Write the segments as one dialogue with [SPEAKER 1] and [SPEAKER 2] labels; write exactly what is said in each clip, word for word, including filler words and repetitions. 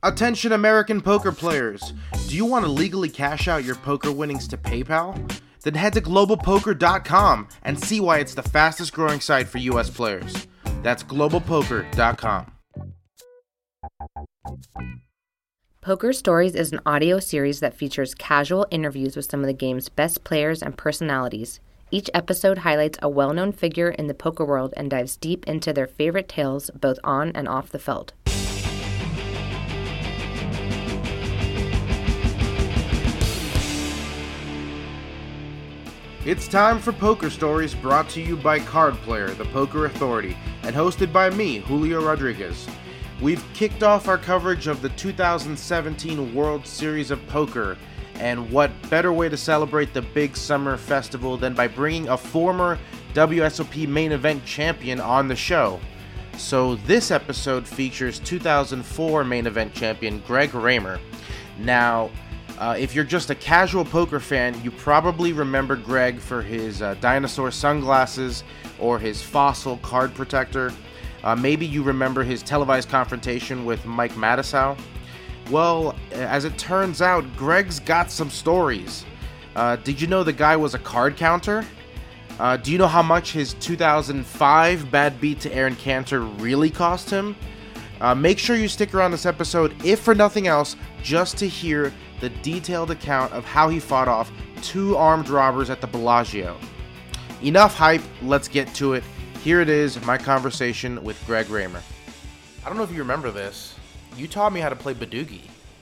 [SPEAKER 1] Attention American poker players. Do you want to legally cash out your poker winnings to PayPal? Then head to global poker dot com and see why it's the fastest growing site for U S players. That's global poker dot com.
[SPEAKER 2] Poker Stories is an audio series that features casual interviews with some of the game's best players and personalities. Each episode highlights a well-known figure in the poker world and dives deep into their favorite tales, both on and off the felt.
[SPEAKER 1] It's time for Poker Stories, brought to you by Card Player, the Poker Authority, and hosted by me, Julio Rodriguez. We've kicked off our coverage of the two thousand seventeen World Series of Poker, and what better way to celebrate the big summer festival than by bringing a former W S O P main event champion on the show. So this episode features two thousand four main event champion Greg Raymer. Now, uh, if you're just a casual poker fan, you probably remember Greg for his uh, dinosaur sunglasses or his fossil card protector. Uh, maybe you remember his televised confrontation with Mike Matusow. Well, as it turns out, Greg's got some stories. Uh, did you know the guy was a card counter? Uh, do you know how much his two thousand five bad beat to Aaron Cantor really cost him? Uh, make sure you stick around this episode, if for nothing else, just to hear the detailed account of how he fought off two armed robbers at the Bellagio. Enough hype, let's get to it. Here it is, my conversation with Greg Raymer. I don't know if you remember this. You taught me how to play Badugi.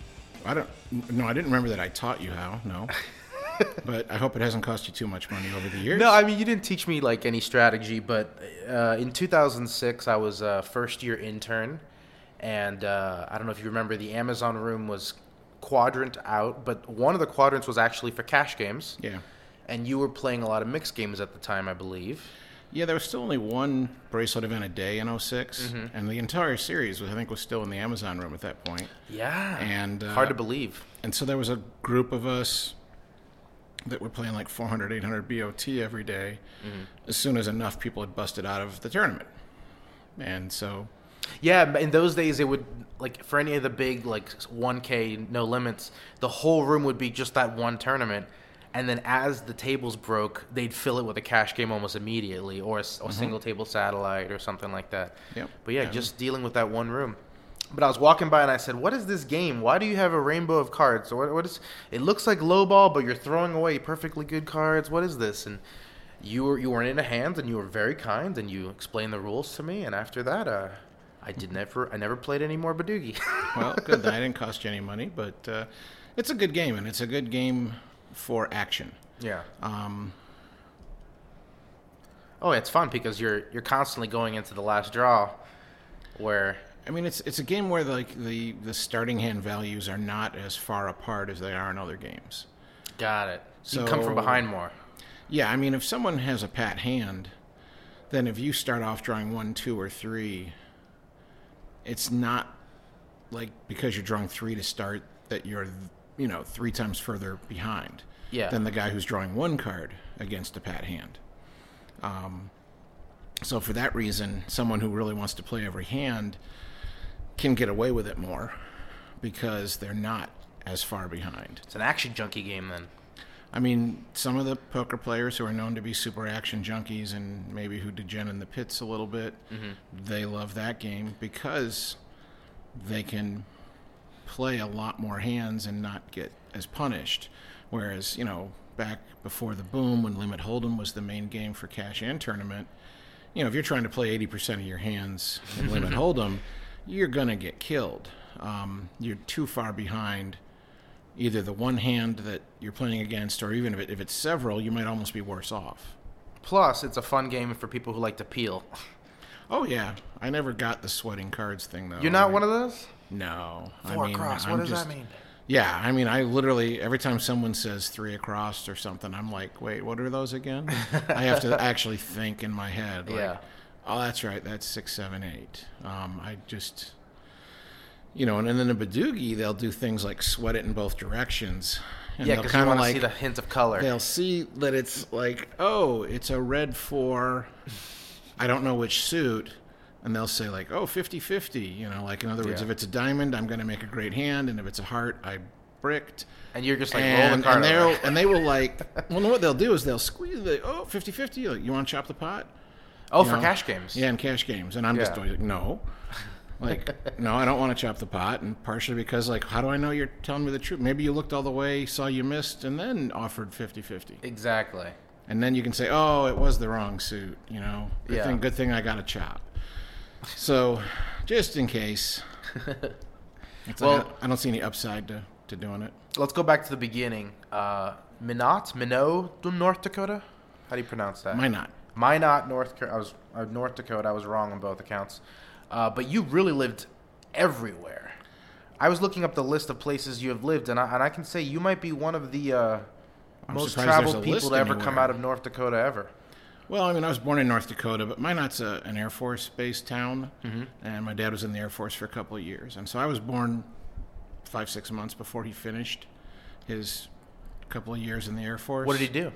[SPEAKER 3] I don't. No, I didn't remember that I taught you how. No, but I hope it hasn't cost you too much money over the years.
[SPEAKER 1] No, I mean you didn't teach me like any strategy, but uh, in two thousand six I was a first year intern, and uh, I don't know if you remember, the Amazon room was quadrant out, but one of the quadrants was actually for cash games.
[SPEAKER 3] Yeah.
[SPEAKER 1] And you were playing a lot of mixed games at the time, I believe.
[SPEAKER 3] Yeah, there was still only one bracelet event a day in oh six, mm-hmm. and the entire series, was, I think, was still in the Amazon room at that point.
[SPEAKER 1] Yeah,
[SPEAKER 3] and uh,
[SPEAKER 1] hard to believe.
[SPEAKER 3] And so there was a group of us that were playing like four hundred, eight hundred B O T every day, mm-hmm. as soon as enough people had busted out of the tournament. And so...
[SPEAKER 1] Yeah, in those days, it would, like, for any of the big, like, one K, no limits, the whole room would be just that one tournament. And then as the tables broke, they'd fill it with a cash game almost immediately, or a, or mm-hmm. single table satellite or something like that.
[SPEAKER 3] Yep.
[SPEAKER 1] But yeah,
[SPEAKER 3] yeah,
[SPEAKER 1] just dealing with that one room. But I was walking by and I said, "What is this game? Why do you have a rainbow of cards? What, what is? It looks like lowball, but you're throwing away perfectly good cards. What is this?" And you were you weren't in a hand, and you were very kind, and you explained the rules to me. And after that, uh, I did never I never played any more Badugi.
[SPEAKER 3] Well, good. That didn't cost you any money, but uh, it's a good game, and it's a good game for action.
[SPEAKER 1] Yeah.
[SPEAKER 3] Um,
[SPEAKER 1] oh, it's fun because you're you're constantly going into the last draw, where
[SPEAKER 3] I mean, it's it's a game where like the, the starting hand values are not as far apart as they are in other games.
[SPEAKER 1] Got it. So you
[SPEAKER 3] so,
[SPEAKER 1] come from behind more.
[SPEAKER 3] Yeah, I mean, if someone has a pat hand, then if you start off drawing one, two, or three, it's not like because you're drawing three to start that you're, you know, three times further behind.
[SPEAKER 1] Yeah.
[SPEAKER 3] Than the guy who's drawing one card against a pat hand. Um, so for that reason, someone who really wants to play every hand can get away with it more because they're not as far behind.
[SPEAKER 1] It's an action junkie game then.
[SPEAKER 3] I mean, some of the poker players who are known to be super action junkies and maybe who degen in the pits a little bit, mm-hmm. they love that game because they can play a lot more hands and not get as punished. Whereas, you know, back before the boom, when Limit Hold'em was the main game for cash and tournament, you know, if you're trying to play eighty percent of your hands in Limit Hold'em, you're going to get killed. Um, you're too far behind either the one hand that you're playing against, or even if, it, if it's several, you might almost be worse off.
[SPEAKER 1] Plus, it's a fun game for people who like to peel.
[SPEAKER 3] Oh, yeah. I never got the sweating cards thing, though.
[SPEAKER 1] You're not I mean, one of those?
[SPEAKER 3] No.
[SPEAKER 1] Four
[SPEAKER 3] I mean,
[SPEAKER 1] across. What
[SPEAKER 3] I'm
[SPEAKER 1] does
[SPEAKER 3] just,
[SPEAKER 1] that mean?
[SPEAKER 3] Yeah, I mean, I literally, every time someone says three across or something, I'm like, wait, what are those again? I have to actually think in my head. Like,
[SPEAKER 1] yeah.
[SPEAKER 3] Oh, that's right. That's six, seven, eight. Um, I just, you know, and, and then in Badugi, they'll do things like sweat it in both directions. And
[SPEAKER 1] yeah, because you want to
[SPEAKER 3] like,
[SPEAKER 1] see the hint of color.
[SPEAKER 3] They'll see that it's like, oh, it's a red four. I don't know which suit. and they'll say like, oh, fifty-fifty, you know, like in other words,
[SPEAKER 1] Yeah.
[SPEAKER 3] if it's a diamond, I'm going to make a great hand, and if it's a heart, I bricked.
[SPEAKER 1] And you're just like, roll
[SPEAKER 3] And,
[SPEAKER 1] the card
[SPEAKER 3] and,
[SPEAKER 1] over.
[SPEAKER 3] they'll, and they will like, well, no, what they'll do is they'll squeeze the, oh, fifty-fifty, like, you want to chop the pot?
[SPEAKER 1] Oh,
[SPEAKER 3] You
[SPEAKER 1] for
[SPEAKER 3] know?
[SPEAKER 1] cash games.
[SPEAKER 3] Yeah, in cash games. And I'm just
[SPEAKER 1] Yeah.
[SPEAKER 3] like, no. Like, no, I don't want to chop the pot. And partially because, like, how do I know you're telling me the truth? Maybe you looked all the way, saw you missed, and then offered fifty-fifty.
[SPEAKER 1] Exactly.
[SPEAKER 3] And then you can say, oh, it was the wrong suit, you know. Good,
[SPEAKER 1] Yeah.
[SPEAKER 3] thing, good thing I got a chop. So, just in case. It's
[SPEAKER 1] Well-
[SPEAKER 3] like, I don't see any upside to, to doing it.
[SPEAKER 1] Let's go back to the beginning. Uh, Minot, Minot, North Dakota. How do you pronounce that?
[SPEAKER 3] Why not?
[SPEAKER 1] Minot, North. I was uh, North Dakota. I was wrong on both accounts. Uh, but you really lived everywhere. I was looking up the list of places you have lived, and I, and I can say you might be one of the uh,
[SPEAKER 3] I'm
[SPEAKER 1] most
[SPEAKER 3] surprised there's
[SPEAKER 1] traveled
[SPEAKER 3] a
[SPEAKER 1] people
[SPEAKER 3] list
[SPEAKER 1] to ever come
[SPEAKER 3] anywhere.
[SPEAKER 1] out of North Dakota ever.
[SPEAKER 3] Well, I mean, I was born in North Dakota, but Minot's a, an Air Force-based town,
[SPEAKER 1] Mm-hmm.
[SPEAKER 3] and my dad was in the Air Force for a couple of years. And so I was born five, six months before he finished his couple of years in the Air Force.
[SPEAKER 1] What did he do?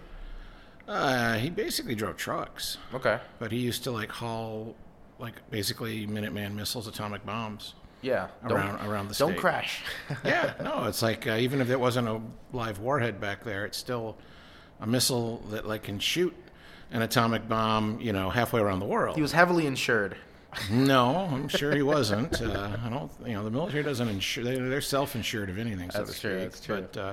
[SPEAKER 3] Uh, he basically drove trucks,
[SPEAKER 1] Okay.
[SPEAKER 3] but he used to, like, haul, like, basically Minuteman missiles, atomic bombs
[SPEAKER 1] Yeah.
[SPEAKER 3] around around the
[SPEAKER 1] Don't
[SPEAKER 3] state.
[SPEAKER 1] crash.
[SPEAKER 3] Yeah, no, it's like uh, even if it wasn't a live warhead back there, it's still a missile that, like, can shoot an atomic bomb, you know, halfway around the world.
[SPEAKER 1] He was heavily insured.
[SPEAKER 3] No, I'm sure he wasn't. Uh, I don't. You know, the military doesn't insure. They, they're self-insured of anything, so
[SPEAKER 1] That's
[SPEAKER 3] to
[SPEAKER 1] true,
[SPEAKER 3] speak.
[SPEAKER 1] that's true.
[SPEAKER 3] But uh,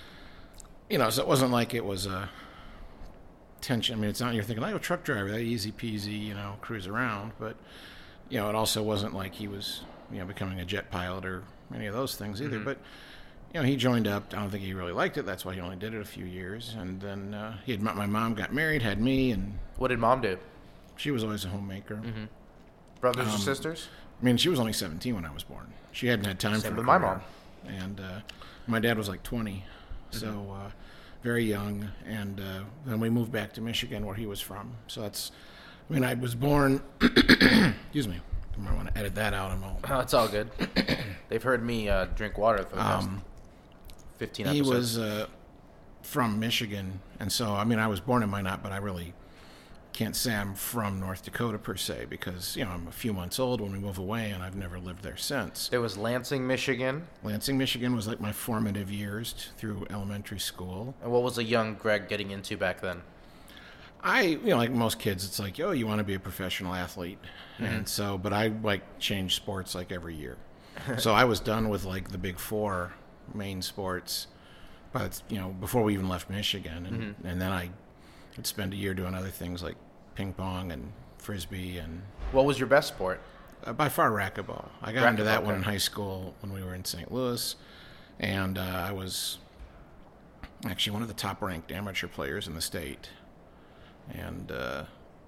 [SPEAKER 3] you know, so it wasn't like it was a tension. I mean, it's not. You're thinking, like, oh, truck driver, that easy peasy, you know, cruise around. But you know, it also wasn't like he was, you know, becoming a jet pilot or any of those things either.
[SPEAKER 1] Mm-hmm.
[SPEAKER 3] But you know, he joined up. I don't think he really liked it. That's why he only did it a few years. And then uh, he had met my mom, got married, had me, and
[SPEAKER 1] What did mom do?
[SPEAKER 3] she was always a homemaker.
[SPEAKER 1] Mm-hmm. Brothers
[SPEAKER 3] Um,
[SPEAKER 1] or sisters?
[SPEAKER 3] I mean, she was only seventeen when I was born. She hadn't had time
[SPEAKER 1] Same
[SPEAKER 3] for
[SPEAKER 1] with
[SPEAKER 3] a
[SPEAKER 1] my
[SPEAKER 3] career.
[SPEAKER 1] mom.
[SPEAKER 3] And uh, my dad was like twenty, so uh, very young. And uh, then we moved back to Michigan, where he was from. So that's, I mean, I was born, excuse me, I might want to edit that out. I'm all,
[SPEAKER 1] Oh, it's all good. They've heard me uh, drink water for the past
[SPEAKER 3] um,
[SPEAKER 1] fifteen
[SPEAKER 3] he
[SPEAKER 1] episodes.
[SPEAKER 3] was uh, from Michigan. And so, I mean, I was born in Minot, but I really can't say I'm from North Dakota per se, because, you know, I'm a few months old when we move away, and I've never lived there since.
[SPEAKER 1] There was Lansing, Michigan.
[SPEAKER 3] Lansing, Michigan was like my formative years t- through elementary school.
[SPEAKER 1] And what was a young Greg getting into back then?
[SPEAKER 3] I, you know, like most kids, it's like, oh, you want to be a professional athlete. And so, but I like change sports like every year. So I was done with like the big four main sports, but, you know, before we even left Michigan. And,
[SPEAKER 1] Mm-hmm.
[SPEAKER 3] and then I would spend a year doing other things like ping pong and frisbee and
[SPEAKER 1] What was your best sport?
[SPEAKER 3] uh, by far racquetball. I got into
[SPEAKER 1] Racquetball,
[SPEAKER 3] that one in
[SPEAKER 1] okay.
[SPEAKER 3] high school when we were in Saint Louis, and uh, I was actually one of the top-ranked amateur players in the state. And uh,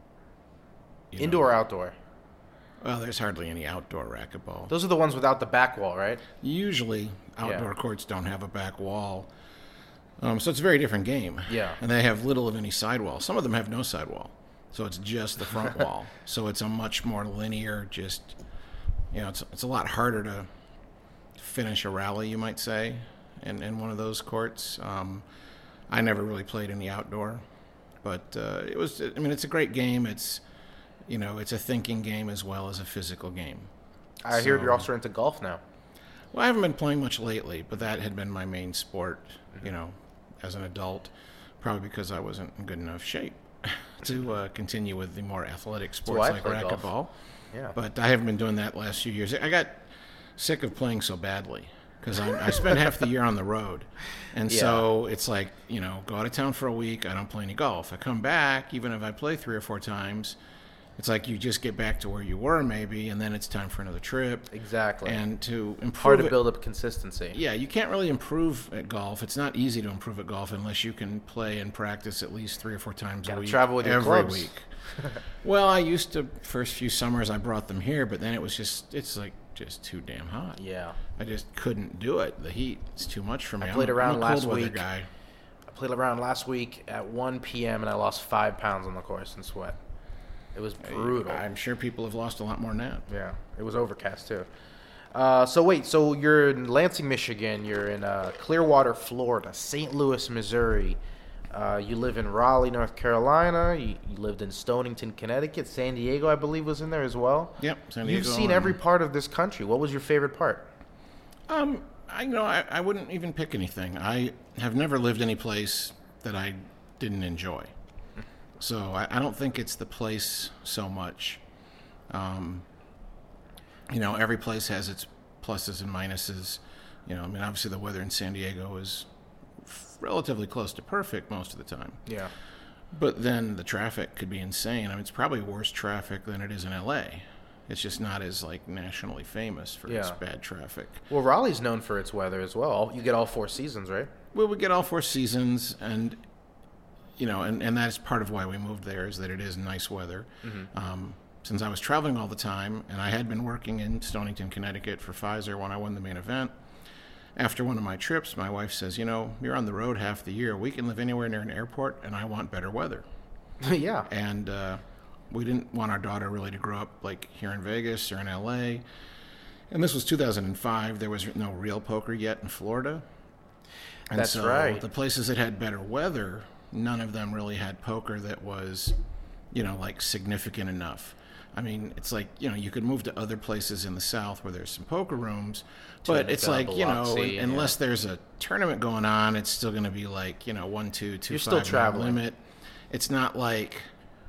[SPEAKER 3] you
[SPEAKER 1] Indoor
[SPEAKER 3] know,
[SPEAKER 1] or outdoor?
[SPEAKER 3] well, there's hardly any outdoor racquetball.
[SPEAKER 1] Those are the ones without the back wall, right?
[SPEAKER 3] Usually, outdoor
[SPEAKER 1] Yeah.
[SPEAKER 3] courts don't have a back wall, um, so it's a very different game.
[SPEAKER 1] Yeah.
[SPEAKER 3] And they have little of any sidewall. Some of them have no sidewall, so it's just the front wall. So it's a much more linear, just, you know, it's, it's a lot harder to finish a rally, you might say, in, in one of those courts. Um, I never really played any outdoor, but uh, it was, I mean, it's a great game. It's, you know, it's a thinking game as well as a physical game.
[SPEAKER 1] I hear
[SPEAKER 3] So-
[SPEAKER 1] you're also into golf now.
[SPEAKER 3] Well, I haven't been playing much lately, but that had been my main sport, you know, as an adult, probably because I wasn't in good enough shape to uh, continue with the more athletic sports
[SPEAKER 1] I
[SPEAKER 3] like
[SPEAKER 1] play golf.
[SPEAKER 3] racquetball.
[SPEAKER 1] Yeah.
[SPEAKER 3] But I haven't been doing that last few years. I got sick of playing so badly because I, I spent half the year on the road. And so it's like, you know, go out of town for a week, I don't play any golf. I come back, even if I play three or four times, it's like you just get back to where you were maybe, and then it's time for another trip.
[SPEAKER 1] Exactly.
[SPEAKER 3] And to improve
[SPEAKER 1] Hard to
[SPEAKER 3] it-
[SPEAKER 1] build up consistency.
[SPEAKER 3] yeah, you can't really improve at golf. It's not easy to improve at golf unless you can play and practice at least three or four times a
[SPEAKER 1] Gotta
[SPEAKER 3] week.
[SPEAKER 1] travel with your
[SPEAKER 3] every
[SPEAKER 1] clubs.
[SPEAKER 3] week. Well, I used to first few summers I brought them here, but then it was just it's like just too damn hot.
[SPEAKER 1] Yeah.
[SPEAKER 3] I just couldn't do it. The heat is too much for me.
[SPEAKER 1] I played
[SPEAKER 3] I'm,
[SPEAKER 1] around
[SPEAKER 3] I'm a
[SPEAKER 1] last
[SPEAKER 3] cold weather
[SPEAKER 1] week.
[SPEAKER 3] guy.
[SPEAKER 1] I played around last week at one p.m. and I lost five pounds on the course in sweat. It was brutal.
[SPEAKER 3] I'm sure people have lost a lot more than that.
[SPEAKER 1] Yeah, it was overcast too. Uh, so wait, so you're in Lansing, Michigan. You're in uh, Clearwater, Florida, Saint Louis, Missouri. Uh, you live in Raleigh, North Carolina. You, you lived in Stonington, Connecticut. San Diego, I believe, was in there as well.
[SPEAKER 3] Yep, San Diego.
[SPEAKER 1] You've seen every part of this country. What was your favorite part?
[SPEAKER 3] Um, I you know I, I wouldn't even pick anything. I have never lived any place that I didn't enjoy. So I, I don't think it's the place so much. Um, you know, every place has its pluses and minuses. You know, I mean, obviously the weather in San Diego is f- relatively close to perfect most of the time.
[SPEAKER 1] Yeah.
[SPEAKER 3] But then the traffic could be insane. I mean, it's probably worse traffic than it is in L A. It's just not as, like, nationally famous for its
[SPEAKER 1] Yeah.
[SPEAKER 3] bad traffic.
[SPEAKER 1] Well, Raleigh's known for its weather as well. You get all four seasons, right?
[SPEAKER 3] Well, we get all four seasons, and, you know, and, and that's part of why we moved there, is that it is nice weather.
[SPEAKER 1] Mm-hmm.
[SPEAKER 3] Um, since I was traveling all the time, and I had been working in Stonington, Connecticut for Pfizer when I won the main event, after one of my trips, my wife says, you know, you're on the road half the year. We can live anywhere near an airport, and I want better weather.
[SPEAKER 1] Yeah.
[SPEAKER 3] And uh, we didn't want our daughter really to grow up like here in Vegas or in L A. And this was two thousand five. There was no real poker yet in Florida. And
[SPEAKER 1] That's
[SPEAKER 3] so
[SPEAKER 1] right.
[SPEAKER 3] The places that had better weather, none of them really had poker that was, you know, like significant enough. I mean, it's like, you know, you could move to other places in the South where there's some poker rooms, but it's like, you know,
[SPEAKER 1] Biloxi,
[SPEAKER 3] unless
[SPEAKER 1] yeah.
[SPEAKER 3] there's a tournament going on, it's still going to be like, you know, one, two, two,
[SPEAKER 1] You're
[SPEAKER 3] five
[SPEAKER 1] still traveling.
[SPEAKER 3] limit. It's not like,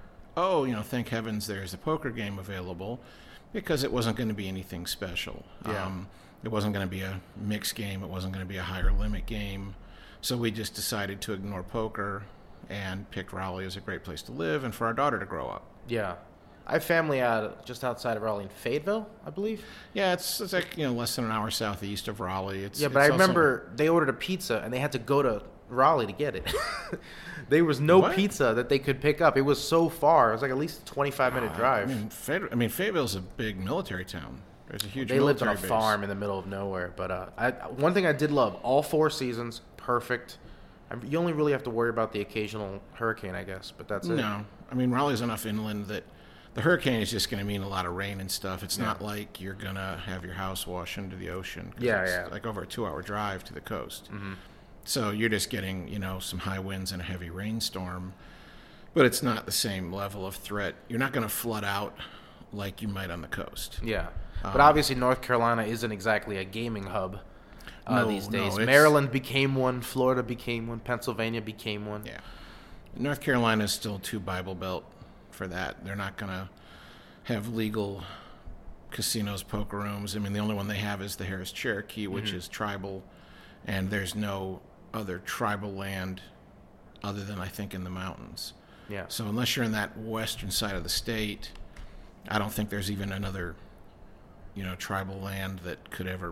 [SPEAKER 3] oh, you know, thank heavens there's a poker game available, because it wasn't going to be anything special.
[SPEAKER 1] Yeah.
[SPEAKER 3] Um, it wasn't going to be a mixed game. It wasn't going to be a higher limit game. So we just decided to ignore poker and picked Raleigh as a great place to live and for our daughter to grow up.
[SPEAKER 1] Yeah. I have family out just outside of Raleigh in Fayetteville, I believe.
[SPEAKER 3] Yeah, it's it's like, you know, less than an hour southeast of Raleigh. It's,
[SPEAKER 1] Yeah, but
[SPEAKER 3] it's
[SPEAKER 1] I
[SPEAKER 3] also-
[SPEAKER 1] remember they ordered a pizza and they had to go to Raleigh to get it. There was no
[SPEAKER 3] What?
[SPEAKER 1] pizza that they could pick up. It was so far. It was like at least a twenty-five minute drive.
[SPEAKER 3] I mean, Fayette- I mean, Fayetteville's a big military town. There's a huge
[SPEAKER 1] They lived on a
[SPEAKER 3] military base.
[SPEAKER 1] farm in the middle of nowhere. But uh, I, one thing I did love, all four seasons, perfect. I, you only really have to worry about the occasional hurricane, I guess, but that's it.
[SPEAKER 3] No, I mean, Raleigh's enough inland that the hurricane is just going to mean a lot of rain and stuff. It's not like you're going to have your house wash into the ocean. 'cause
[SPEAKER 1] Yeah,
[SPEAKER 3] it's
[SPEAKER 1] yeah.
[SPEAKER 3] like over a two-hour drive to the coast.
[SPEAKER 1] Mm-hmm.
[SPEAKER 3] So you're just getting, you know, some high winds and a heavy rainstorm. But it's not the same level of threat. You're not going to flood out like you might on the coast.
[SPEAKER 1] Yeah. But
[SPEAKER 3] Um,
[SPEAKER 1] obviously, North Carolina isn't exactly a gaming hub uh,
[SPEAKER 3] No,
[SPEAKER 1] these
[SPEAKER 3] no,
[SPEAKER 1] days.
[SPEAKER 3] it's-
[SPEAKER 1] Maryland became one. Florida became one. Pennsylvania became one.
[SPEAKER 3] Yeah. North Carolina is still too Bible Belt for that. They're not going to have legal casinos, poker rooms. I mean, the only one they have is the Harris Cherokee, which
[SPEAKER 1] Mm-hmm.
[SPEAKER 3] is tribal, and there's no other tribal land other than, I think, in the mountains.
[SPEAKER 1] Yeah.
[SPEAKER 3] So unless you're in that western side of the state, I don't think there's even another, you know, tribal land that could ever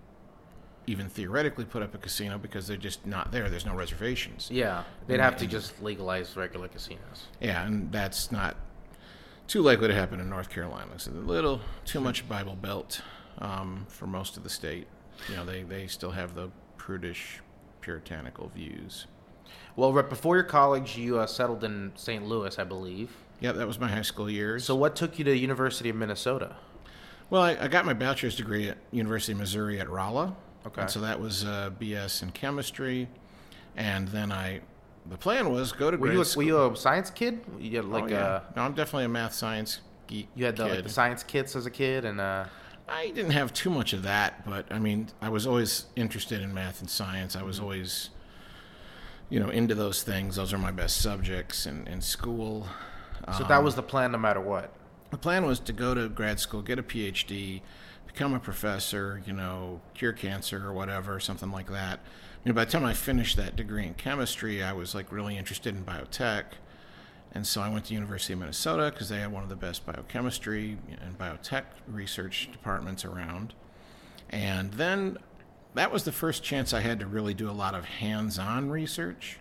[SPEAKER 3] even theoretically put up a casino, because they're just not there. There's no reservations.
[SPEAKER 1] Yeah. They'd
[SPEAKER 3] And-
[SPEAKER 1] have to
[SPEAKER 3] and-
[SPEAKER 1] just legalize regular casinos.
[SPEAKER 3] Yeah, and that's not too likely to happen in North Carolina. It's a little too much Bible Belt um, for most of the state. You know, they, they still have the prudish, puritanical views.
[SPEAKER 1] Well, right before your college, you uh, settled in Saint Louis, I believe.
[SPEAKER 3] Yeah, that was my high school years.
[SPEAKER 1] So what took you to the University of Minnesota?
[SPEAKER 3] Well, I, I got my bachelor's degree at University of Missouri at Rolla.
[SPEAKER 1] Okay.
[SPEAKER 3] And so that was uh, B S in chemistry. And then I, the plan was go to
[SPEAKER 1] Were
[SPEAKER 3] grade
[SPEAKER 1] you, a,
[SPEAKER 3] school.
[SPEAKER 1] were you a science kid? You had like
[SPEAKER 3] oh, yeah.
[SPEAKER 1] uh,
[SPEAKER 3] No, I'm definitely a math science geek
[SPEAKER 1] you had the,
[SPEAKER 3] kid.
[SPEAKER 1] like the science kits as a kid, and uh,
[SPEAKER 3] I didn't have too much of that, but I mean, I was always interested in math and science. I was always, you know, into those things. Those are my best subjects in, in school.
[SPEAKER 1] so
[SPEAKER 3] Um,
[SPEAKER 1] that was the plan, no matter what.
[SPEAKER 3] The plan was to go to grad school, get a P H D, become a professor, you know, cure cancer or whatever, something like that. I mean, by the time I finished that degree in chemistry, I was like really interested in biotech. And so I went to University of Minnesota because they had one of the best biochemistry and biotech research departments around. And then that was the first chance I had to really do a lot of hands-on research.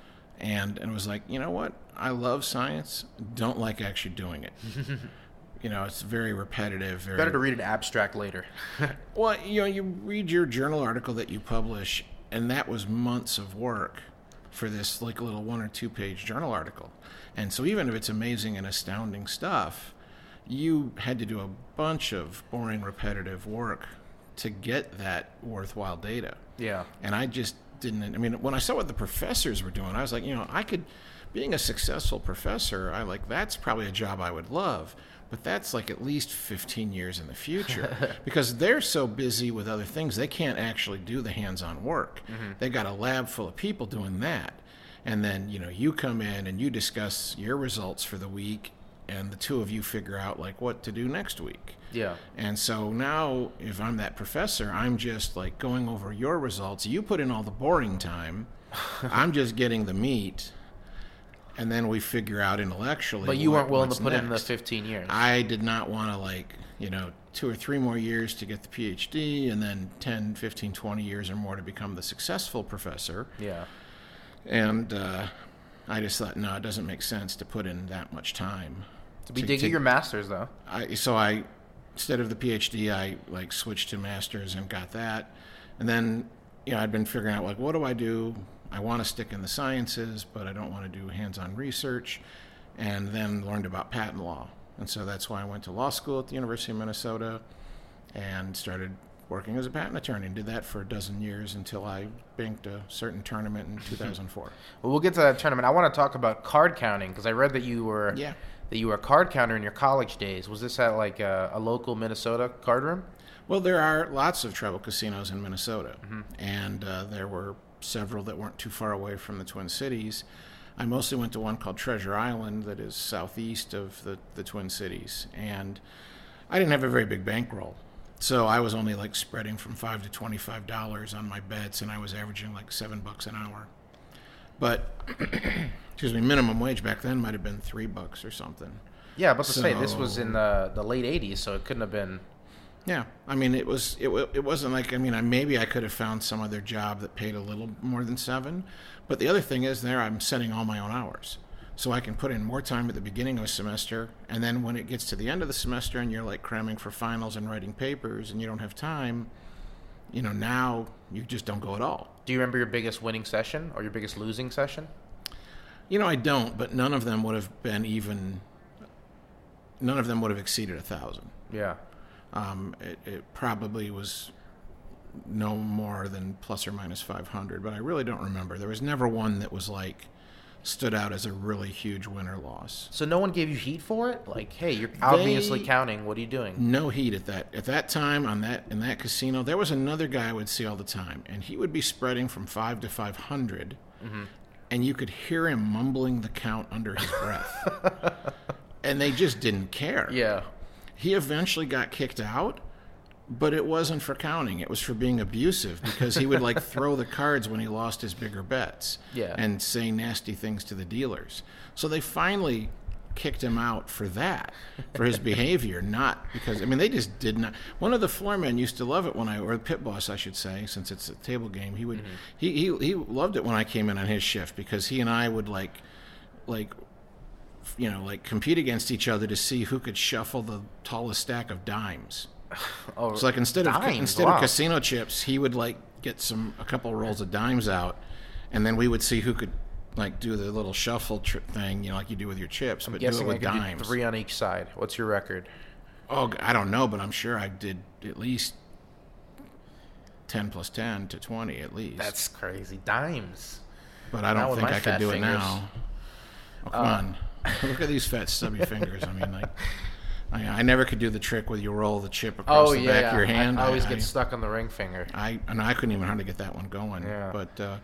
[SPEAKER 3] And and was like, you know what? I love science, don't like actually doing it. You know, it's very repetitive. Very,
[SPEAKER 1] Better to read an abstract later.
[SPEAKER 3] well, you know, you read your journal article that you publish, and that was months of work for this like little one or two page journal article. And so even if it's amazing and astounding stuff, you had to do a bunch of boring, repetitive work to get that worthwhile data.
[SPEAKER 1] Yeah.
[SPEAKER 3] And I just didn't. I mean, when I saw what the professors were doing, I was like, you know, I could, being a successful professor, I like that's probably a job I would love. But that's like at least fifteen years in the future because they're so busy with other things, they can't actually do the hands-on work. Mm-hmm. They got a lab full of people doing that. And then, you know, you come in and you discuss your results for the week, and the two of you figure out like what to do next week.
[SPEAKER 1] Yeah.
[SPEAKER 3] And so now if I'm that professor, I'm just like going over your results. You put in all the boring time. I'm just getting the meat. And then we figure out intellectually.
[SPEAKER 1] But you
[SPEAKER 3] what,
[SPEAKER 1] weren't willing to put
[SPEAKER 3] next.
[SPEAKER 1] in the fifteen years.
[SPEAKER 3] I did not want to, like, you know, two or three more years to get the P H D and then ten, fifteen, twenty years or more to become the successful professor.
[SPEAKER 1] Yeah.
[SPEAKER 3] And uh, I just thought, no, it doesn't make sense to put in that much time.
[SPEAKER 1] To be to, digging to, your master's, though.
[SPEAKER 3] I, so I, instead of the P H D, I, like, switched to master's and got that. And then, you know, I'd been figuring out, like, what do I do? I want to stick in the sciences, but I don't want to do hands-on research, and then learned about patent law. And so that's why I went to law school at the University of Minnesota and started working as a patent attorney, and did that for a dozen years until I banked a certain tournament in two thousand four.
[SPEAKER 1] Well, we'll get to that tournament. I want to talk about card counting because I read that you were
[SPEAKER 3] yeah.
[SPEAKER 1] that you were a card counter in your college days. Was this at like a, a local Minnesota card room?
[SPEAKER 3] Well, there are lots of tribal casinos in Minnesota, mm-hmm. and uh, there were several that weren't too far away from the Twin Cities. I mostly went to one called Treasure Island that is southeast of the, the Twin Cities, and I didn't have a very big bankroll. So I was only like spreading from five to twenty-five dollars on my bets, and I was averaging like seven bucks an hour. But, excuse me, minimum wage back then might have been three bucks or something.
[SPEAKER 1] Yeah, but to so, say this was in the the late eighties, so it couldn't have been.
[SPEAKER 3] Yeah, I mean, it was it it wasn't like I mean, I, maybe I could have found some other job that paid a little more than seven, but the other thing is there I'm setting all my own hours, so I can put in more time at the beginning of a semester, and then when it gets to the end of the semester and you're like cramming for finals and writing papers and you don't have time, you know, now you just don't go at all.
[SPEAKER 1] Do you remember your biggest winning session or your biggest losing session?
[SPEAKER 3] You know, I don't, but none of them would have been even. None of them would have exceeded a thousand.
[SPEAKER 1] Yeah.
[SPEAKER 3] Um, it, it probably was no more than plus or minus five hundred, but I really don't remember. There was never one that was like stood out as a really huge win or loss.
[SPEAKER 1] So no one gave you heat for it? Like, hey, you're obviously they, counting. What are you doing?
[SPEAKER 3] No heat at that at that time on that in that casino. There was another guy I would see all the time, and he would be spreading from five to five hundred, mm-hmm. and you could hear him mumbling the count under his breath, and they just didn't care.
[SPEAKER 1] Yeah.
[SPEAKER 3] He eventually got kicked out, but it wasn't for counting. It was for being abusive because he would like throw the cards when he lost his bigger bets
[SPEAKER 1] yeah.
[SPEAKER 3] and say nasty things to the dealers. So they finally kicked him out for that, for his behavior, not because, I mean, they just did not. One of the floor men used to love it when I, or the pit boss, I should say, since it's a table game, he would, mm-hmm. he, he, he loved it when I came in on his shift because he and I would like, like, you know, like compete against each other to see who could shuffle the tallest stack of dimes. Oh, so like instead dimes, of instead wow. of casino chips, he would like get some a couple rolls of dimes out, and then we would see who could like do the little shuffle tri- thing, you know, like you do with your chips,
[SPEAKER 1] I'm
[SPEAKER 3] but do it with
[SPEAKER 1] I could
[SPEAKER 3] dimes.
[SPEAKER 1] Do three on each side. What's your record?
[SPEAKER 3] Oh, I don't know, but I'm sure I did at least ten plus ten to twenty at least.
[SPEAKER 1] That's crazy, dimes.
[SPEAKER 3] But I don't think I could do fingers. it now. Oh, come uh, on. Look at these fat stubby fingers. I mean, like, I, I never could do the trick where you roll the chip across
[SPEAKER 1] oh,
[SPEAKER 3] the
[SPEAKER 1] yeah,
[SPEAKER 3] back
[SPEAKER 1] yeah.
[SPEAKER 3] of your hand.
[SPEAKER 1] I, I always
[SPEAKER 3] I,
[SPEAKER 1] get stuck on the ring finger.
[SPEAKER 3] I and I couldn't even hardly get that one going.
[SPEAKER 1] Yeah.
[SPEAKER 3] But uh,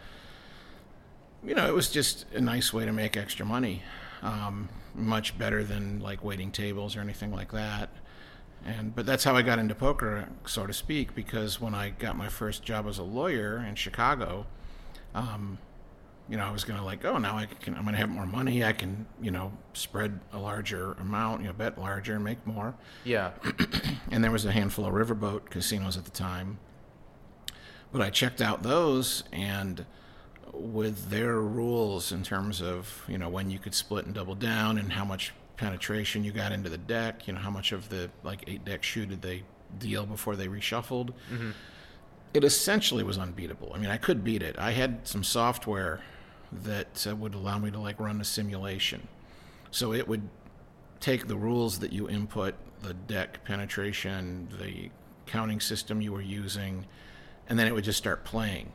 [SPEAKER 3] you know, it was just a nice way to make extra money. Um, much better than like waiting tables or anything like that. And but that's how I got into poker, so to speak, because when I got my first job as a lawyer in Chicago. Um, You know, I was going to like, oh, now I can, I'm going to have more money. I can, you know, spread a larger amount, you know, bet larger and make more.
[SPEAKER 1] Yeah.
[SPEAKER 3] And there was a handful of riverboat casinos at the time. But I checked out those, and with their rules in terms of, you know, when you could split and double down and how much penetration you got into the deck, you know, how much of the, like, eight-deck shoe did they deal before they reshuffled. Mm-hmm. It essentially was unbeatable. I mean, I could beat it. I had some software that uh, would allow me to like run a simulation. So it would take the rules that you input, the deck penetration, the counting system you were using, and then it would just start playing.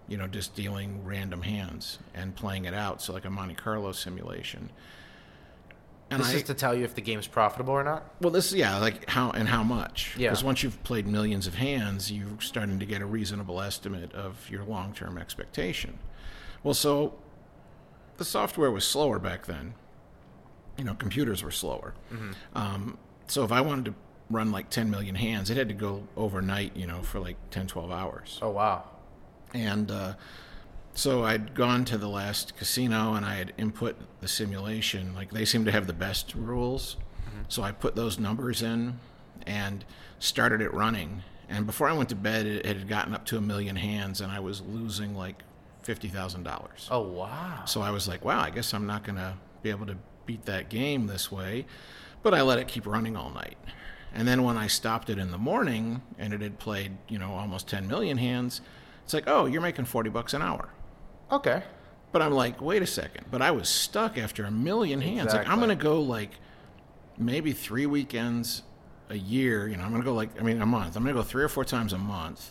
[SPEAKER 3] you know, just dealing random hands and playing it out. So like a Monte Carlo simulation. And
[SPEAKER 1] this
[SPEAKER 3] I,
[SPEAKER 1] is to tell you if the game's profitable or not?
[SPEAKER 3] Well, this, yeah, like how and how much.
[SPEAKER 1] Yeah.
[SPEAKER 3] Because once you've played millions of hands, you're starting to get a reasonable estimate of your long-term expectation. Well, so the software was slower back then. You know, computers were slower. Mm-hmm. Um, so if I wanted to run like ten million hands, it had to go overnight, you know, for like ten, twelve hours.
[SPEAKER 1] Oh, wow.
[SPEAKER 3] And uh, so I'd gone to the last casino and I had input the simulation. Like, they seem to have the best rules. Mm-hmm. So I put those numbers in and started it running. And before I went to bed, it had gotten up to a million hands and I was losing like fifty thousand dollars.
[SPEAKER 1] Oh, wow.
[SPEAKER 3] So I was like, wow, I guess I'm not going to be able to beat that game this way. But I let it keep running all night. And then when I stopped it in the morning and it had played, you know, almost ten million hands, it's like, oh, you're making forty bucks an hour.
[SPEAKER 1] Okay.
[SPEAKER 3] But I'm like, wait a second. But I was stuck after a million hands.
[SPEAKER 1] Exactly.
[SPEAKER 3] Like, I'm going to go like maybe three weekends a year. You know, I'm going to go like, I mean, a month. I'm going to go three or four times a month.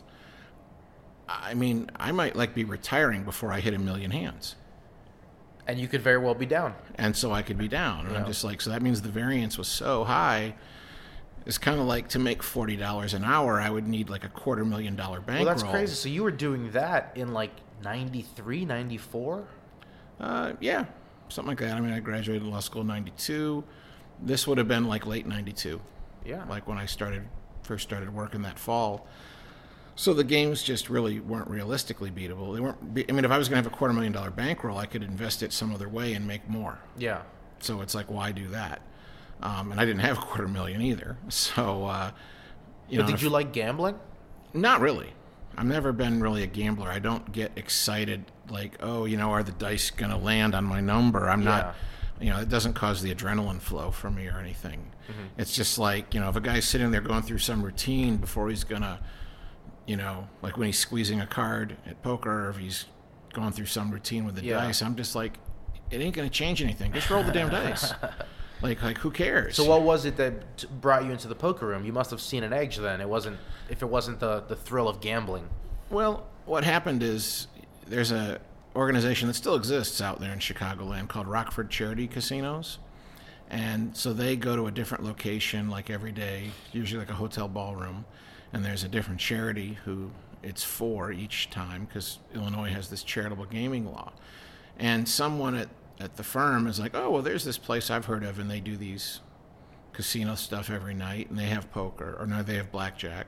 [SPEAKER 3] I mean, I might like be retiring before I hit a million hands.
[SPEAKER 1] And you could very well be down.
[SPEAKER 3] And so I could be down. And
[SPEAKER 1] yeah.
[SPEAKER 3] I'm just like, so that means the variance was so high. It's kind of like to make forty dollars an hour, I would need like a quarter million dollar bankroll.
[SPEAKER 1] Well, that's crazy. So you were doing that in like ninety-three, ninety-four?
[SPEAKER 3] Uh, yeah, something like that. I mean, I graduated law school in ninety-two. This would have been like late ninety-two.
[SPEAKER 1] Yeah.
[SPEAKER 3] Like when I started, first started working that fall. So the games just really weren't realistically beatable. They weren't. Be- I mean, if I was going to have a quarter million dollar bankroll, I could invest it some other way and make more.
[SPEAKER 1] Yeah.
[SPEAKER 3] So it's like, why do that? Um, and I didn't have a quarter million either. So, uh, you
[SPEAKER 1] but
[SPEAKER 3] know.
[SPEAKER 1] Did
[SPEAKER 3] if,
[SPEAKER 1] you like gambling?
[SPEAKER 3] Not really. I've never been really a gambler. I don't get excited like, oh, you know, are the dice going to land on my number? I'm
[SPEAKER 1] yeah.
[SPEAKER 3] not, you know, it doesn't cause the adrenaline flow for me or anything. Mm-hmm. It's just like, you know, if a guy's sitting there going through some routine before he's going to, you know, like when he's squeezing a card at poker or if he's going through some routine with the
[SPEAKER 1] yeah.
[SPEAKER 3] dice, I'm just like, it ain't going to change anything. Just roll the damn dice. Like, like who cares?
[SPEAKER 1] So what was it that t- brought you into the poker room? You must have seen an edge then. It wasn't, if it wasn't the, the thrill of gambling.
[SPEAKER 3] Well, what happened is there's a organization that still exists out there in Chicagoland called Rockford Charity Casinos. And so they go to a different location like every day, usually like a hotel ballroom. And there's a different charity who it's for each time because Illinois has this charitable gaming law. And someone at at the firm is like, oh, well, there's this place I've heard of, and they do these casino stuff every night, and they have poker, or no, they have blackjack.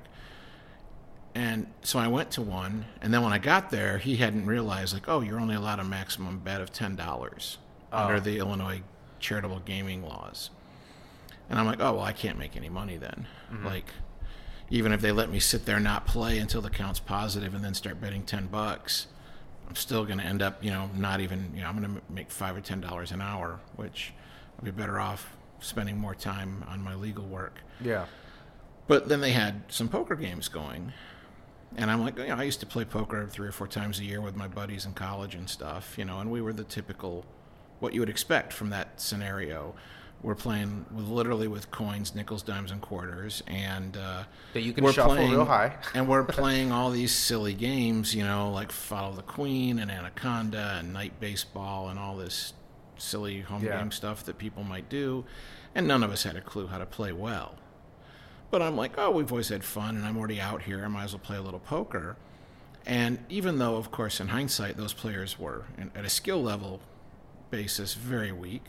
[SPEAKER 3] And so I went to one, and then when I got there, he hadn't realized, like, oh, you're only allowed a maximum bet of ten dollars oh. under the Illinois charitable gaming laws. And I'm like, oh, well, I can't make any money then. Mm-hmm. Like, even if they let me sit there and not play until the count's positive and then start betting ten bucks, I'm still going to end up, you know, not even, you know, I'm going to make five or ten dollars an hour, which I'll be better off spending more time on my legal work.
[SPEAKER 1] Yeah.
[SPEAKER 3] But then they had some poker games going, and I'm like, you know, I used to play poker three or four times a year with my buddies in college and stuff, you know, and we were the typical, what you would expect from that scenario. We're playing with literally with coins, nickels, dimes, and quarters, and uh,
[SPEAKER 1] that you can
[SPEAKER 3] we're
[SPEAKER 1] shuffle
[SPEAKER 3] playing,
[SPEAKER 1] real high.
[SPEAKER 3] and we're playing all these silly games, you know, like Follow the Queen and Anaconda and Night Baseball and all this silly home
[SPEAKER 1] yeah.
[SPEAKER 3] game stuff that people might do, and none of us had a clue how to play well. But I'm like, oh, we've always had fun, and I'm already out here. I might as well play a little poker. And even though, of course, in hindsight, those players were, at a skill level basis, very weak,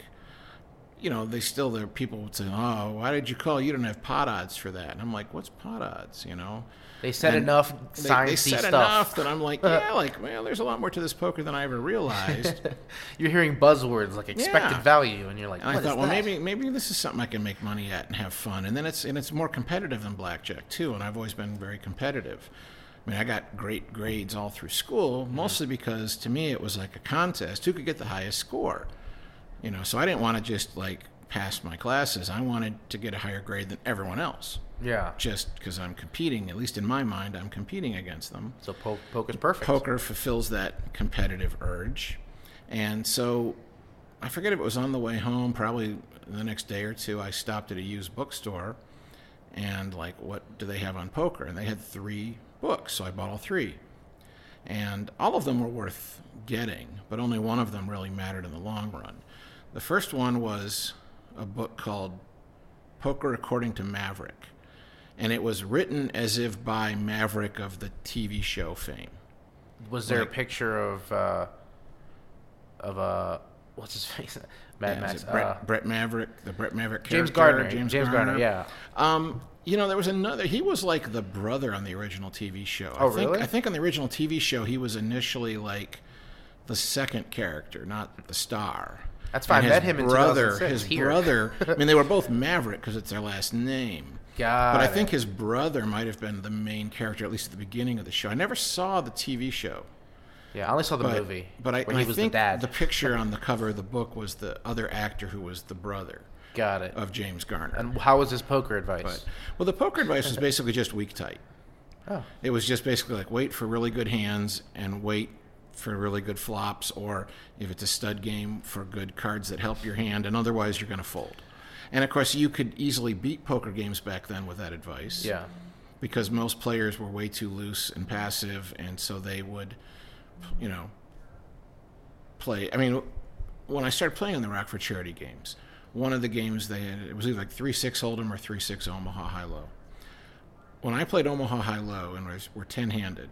[SPEAKER 3] you know, they still, there people would say, oh, why did you call? You didn't have pot odds for that. And I'm like, what's pot odds, you know?
[SPEAKER 1] They said
[SPEAKER 3] and
[SPEAKER 1] enough
[SPEAKER 3] they,
[SPEAKER 1] sciencey
[SPEAKER 3] they said
[SPEAKER 1] stuff.
[SPEAKER 3] enough that I'm like, yeah, like, well, there's a lot more to this poker than I ever realized.
[SPEAKER 1] You're hearing buzzwords like expected
[SPEAKER 3] yeah.
[SPEAKER 1] value, and you're like,
[SPEAKER 3] and
[SPEAKER 1] what
[SPEAKER 3] I thought,
[SPEAKER 1] is
[SPEAKER 3] well,
[SPEAKER 1] that?
[SPEAKER 3] maybe maybe this is something I can make money at and have fun. And then it's and it's more competitive than blackjack, too, and I've always been very competitive. I mean, I got great grades all through school, mm-hmm. mostly because, to me, it was like a contest. Who could get the highest score? You know, so I didn't want to just, like, pass my classes. I wanted to get a higher grade than everyone else.
[SPEAKER 1] Yeah.
[SPEAKER 3] Just because I'm competing, at least in my mind, I'm competing against them.
[SPEAKER 1] So po- poker's perfect.
[SPEAKER 3] Poker fulfills that competitive urge. And so I forget if it was on the way home, probably the next day or two, I stopped at a used bookstore and like, what do they have on poker? And they had three books, so I bought all three. And all of them were worth getting, but only one of them really mattered in the long run. The first one was a book called Poker According to Maverick, and it was written as if by Maverick of the T V show fame.
[SPEAKER 1] Was there
[SPEAKER 3] like,
[SPEAKER 1] a picture of uh, of uh, what's his face? Mad
[SPEAKER 3] yeah,
[SPEAKER 1] Max.
[SPEAKER 3] Brett,
[SPEAKER 1] uh,
[SPEAKER 3] Brett Maverick, the Brett Maverick character.
[SPEAKER 1] James Gardner.
[SPEAKER 3] James,
[SPEAKER 1] James
[SPEAKER 3] Gardner.
[SPEAKER 1] Gardner. Yeah.
[SPEAKER 3] Um, you know, there was another. He was like the brother on the original T V show.
[SPEAKER 1] Oh,
[SPEAKER 3] I think,
[SPEAKER 1] really?
[SPEAKER 3] I think on the original T V show, he was initially like the second character, not the star.
[SPEAKER 1] That's fine.
[SPEAKER 3] And
[SPEAKER 1] I met
[SPEAKER 3] his
[SPEAKER 1] him in
[SPEAKER 3] brother,
[SPEAKER 1] two thousand six
[SPEAKER 3] his
[SPEAKER 1] here.
[SPEAKER 3] brother. I mean, they were both Maverick because it's their last name.
[SPEAKER 1] Got
[SPEAKER 3] but I
[SPEAKER 1] it.
[SPEAKER 3] think his brother might have been the main character, at least at the beginning of the show. I never saw the T V show.
[SPEAKER 1] Yeah, I only saw the
[SPEAKER 3] But,
[SPEAKER 1] movie.
[SPEAKER 3] but I,
[SPEAKER 1] when
[SPEAKER 3] I
[SPEAKER 1] he was
[SPEAKER 3] think
[SPEAKER 1] the dad.
[SPEAKER 3] the picture on the cover of the book was the other actor who was the brother
[SPEAKER 1] Got it.
[SPEAKER 3] of James Garner.
[SPEAKER 1] And how was his poker advice?
[SPEAKER 3] But, well, the poker advice was basically just weak tight.
[SPEAKER 1] Oh.
[SPEAKER 3] It was just basically like wait for really good hands and wait for really good flops, or if it's a stud game, for good cards that help your hand, and otherwise you're going to fold. And of course, you could easily beat poker games back then with that advice.
[SPEAKER 1] Yeah.
[SPEAKER 3] Because most players were way too loose and passive, and so they would, you know, play. I mean, when I started playing on the Rockford charity games, one of the games they had, it was either like three six Hold'em or three six Omaha High-Low. When I played Omaha High-Low and was, were ten-handed,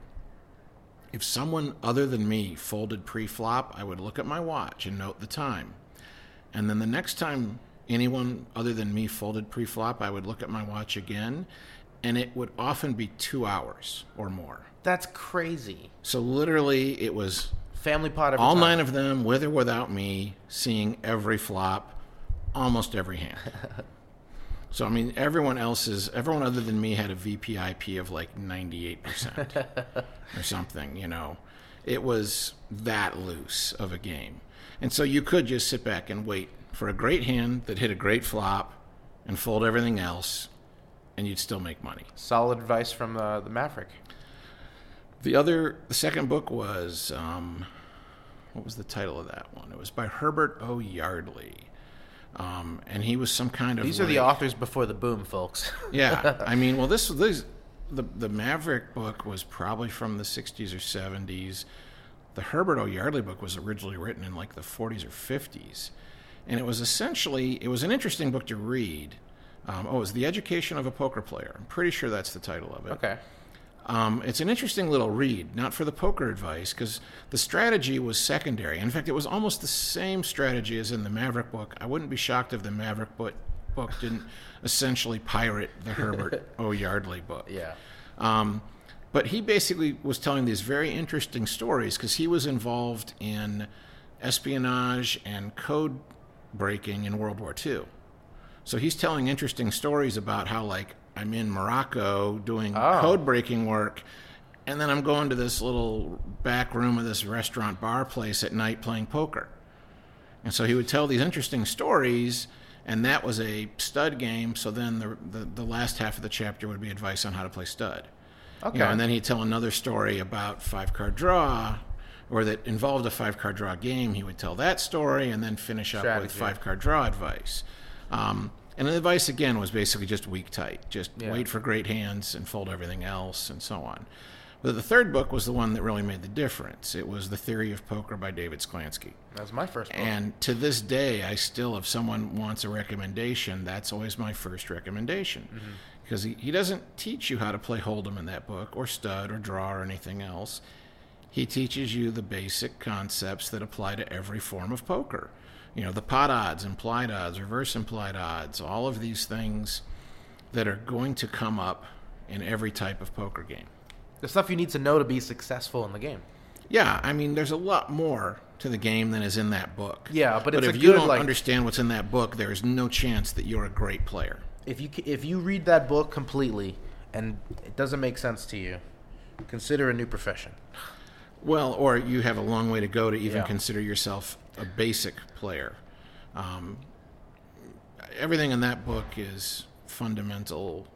[SPEAKER 3] if someone other than me folded pre-flop, I would look at my watch and note the time. And then the next time anyone other than me folded pre-flop, I would look at my watch again, and it would often be two hours or more.
[SPEAKER 1] That's crazy.
[SPEAKER 3] So literally it was
[SPEAKER 1] Family pot every
[SPEAKER 3] all
[SPEAKER 1] time.
[SPEAKER 3] nine of them, with or without me, seeing every flop, almost every hand. So, I mean, everyone else's, everyone other than me had a V P I P of like ninety-eight percent or something, you know. It was that loose of a game. And so you could just sit back and wait for a great hand that hit a great flop and fold everything else, and you'd still make money.
[SPEAKER 1] Solid advice from uh, the Maverick.
[SPEAKER 3] The other, the second book was, um, what was the title of that one? It was by Herbert O. Yardley. Um, and he was some kind of
[SPEAKER 1] These are
[SPEAKER 3] like,
[SPEAKER 1] the authors before the boom, folks.
[SPEAKER 3] Yeah, I mean, well, this this the the Maverick book was probably from the sixties or seventies. The Herbert O. Yardley book was originally written in like the forties or fifties, and it was essentially it was an interesting book to read. Um, oh, it was The Education of a Poker Player. I'm pretty sure that's the title of it.
[SPEAKER 1] Okay.
[SPEAKER 3] Um, it's an interesting little read, not for the poker advice, because the strategy was secondary. In fact, it was almost the same strategy as in the Maverick book. I wouldn't be shocked if the Maverick book, book didn't essentially pirate the Herbert O. Yardley book.
[SPEAKER 1] Yeah.
[SPEAKER 3] Um, but he basically was telling these very interesting stories because he was involved in espionage and code breaking in World War Two. So he's telling interesting stories about how, like, I'm in Morocco doing
[SPEAKER 1] Oh.
[SPEAKER 3] code breaking work, and then I'm going to this little back room of this restaurant bar place at night playing poker. And so he would tell these interesting stories, and that was a stud game. So then the the, the last half of the chapter would be advice on how to play stud.
[SPEAKER 1] Okay.
[SPEAKER 3] You know, and then he'd tell another story about five card draw, or that involved a five card draw game. He would tell that story, and then finish up
[SPEAKER 1] Strategy.
[SPEAKER 3] with five card draw advice. Um, And the advice, again, was basically just weak tight. Just
[SPEAKER 1] Yeah.
[SPEAKER 3] wait for great hands and fold everything else and so on. But the third book was the one that really made the difference. It was The Theory of Poker by David Sklansky.
[SPEAKER 1] That was my first book.
[SPEAKER 3] And to this day, I still, if someone wants a recommendation, that's always my first recommendation.
[SPEAKER 1] Mm-hmm.
[SPEAKER 3] Because he, he doesn't teach you how to play Hold'em in that book, or stud, or draw, or anything else. He teaches you the basic concepts that apply to every form of poker. You know, the pot odds, implied odds, reverse implied odds, all of these things that are going to come up in every type of poker game.
[SPEAKER 1] The stuff you need to know to be successful in the game.
[SPEAKER 3] Yeah, I mean, there's a lot more to the game than is in that book.
[SPEAKER 1] Yeah, but it's
[SPEAKER 3] if
[SPEAKER 1] a
[SPEAKER 3] you
[SPEAKER 1] good,
[SPEAKER 3] don't
[SPEAKER 1] like-
[SPEAKER 3] understand what's in that book, there is no chance that you're a great player.
[SPEAKER 1] If you if you read that book completely and it doesn't make sense to you, consider a new profession.
[SPEAKER 3] Well, or you have a long way to go to even
[SPEAKER 1] Yeah.
[SPEAKER 3] consider yourself a basic player. Um, everything in that book is fundamental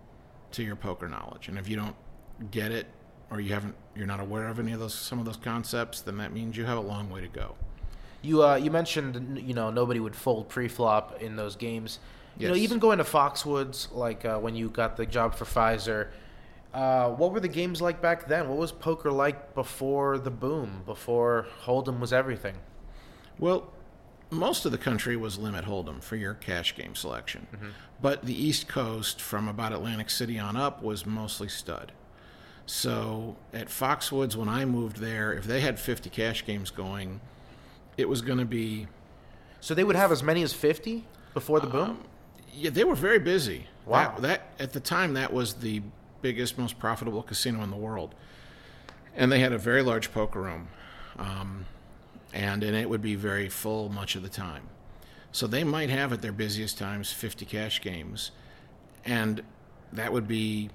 [SPEAKER 3] to your poker knowledge, and if you don't get it, or you haven't, you're not aware of any of those, some of those concepts, then that means you have a long way to go.
[SPEAKER 1] You uh, you mentioned, you know, nobody would fold pre-flop in those games. You know,
[SPEAKER 3] Yes.
[SPEAKER 1] even going to Foxwoods, like uh, when you got the job for Pfizer, Uh, what were the games like back then? What was poker like before the boom, before Hold'em was everything?
[SPEAKER 3] Well, most of the country was limit Hold'em for your cash game selection. Mm-hmm. But the East Coast, from about Atlantic City on up, was mostly stud. So at Foxwoods, when I moved there, if they had fifty cash games going, it was going to be...
[SPEAKER 1] So they would have as many as fifty before the boom?
[SPEAKER 3] Um, yeah, they were very busy.
[SPEAKER 1] Wow.
[SPEAKER 3] That, that at the time, that was the biggest, most profitable casino in the world. And they had a very large poker room. Um, and, and it would be very full much of the time. So they might have at their busiest times fifty cash games. And that would be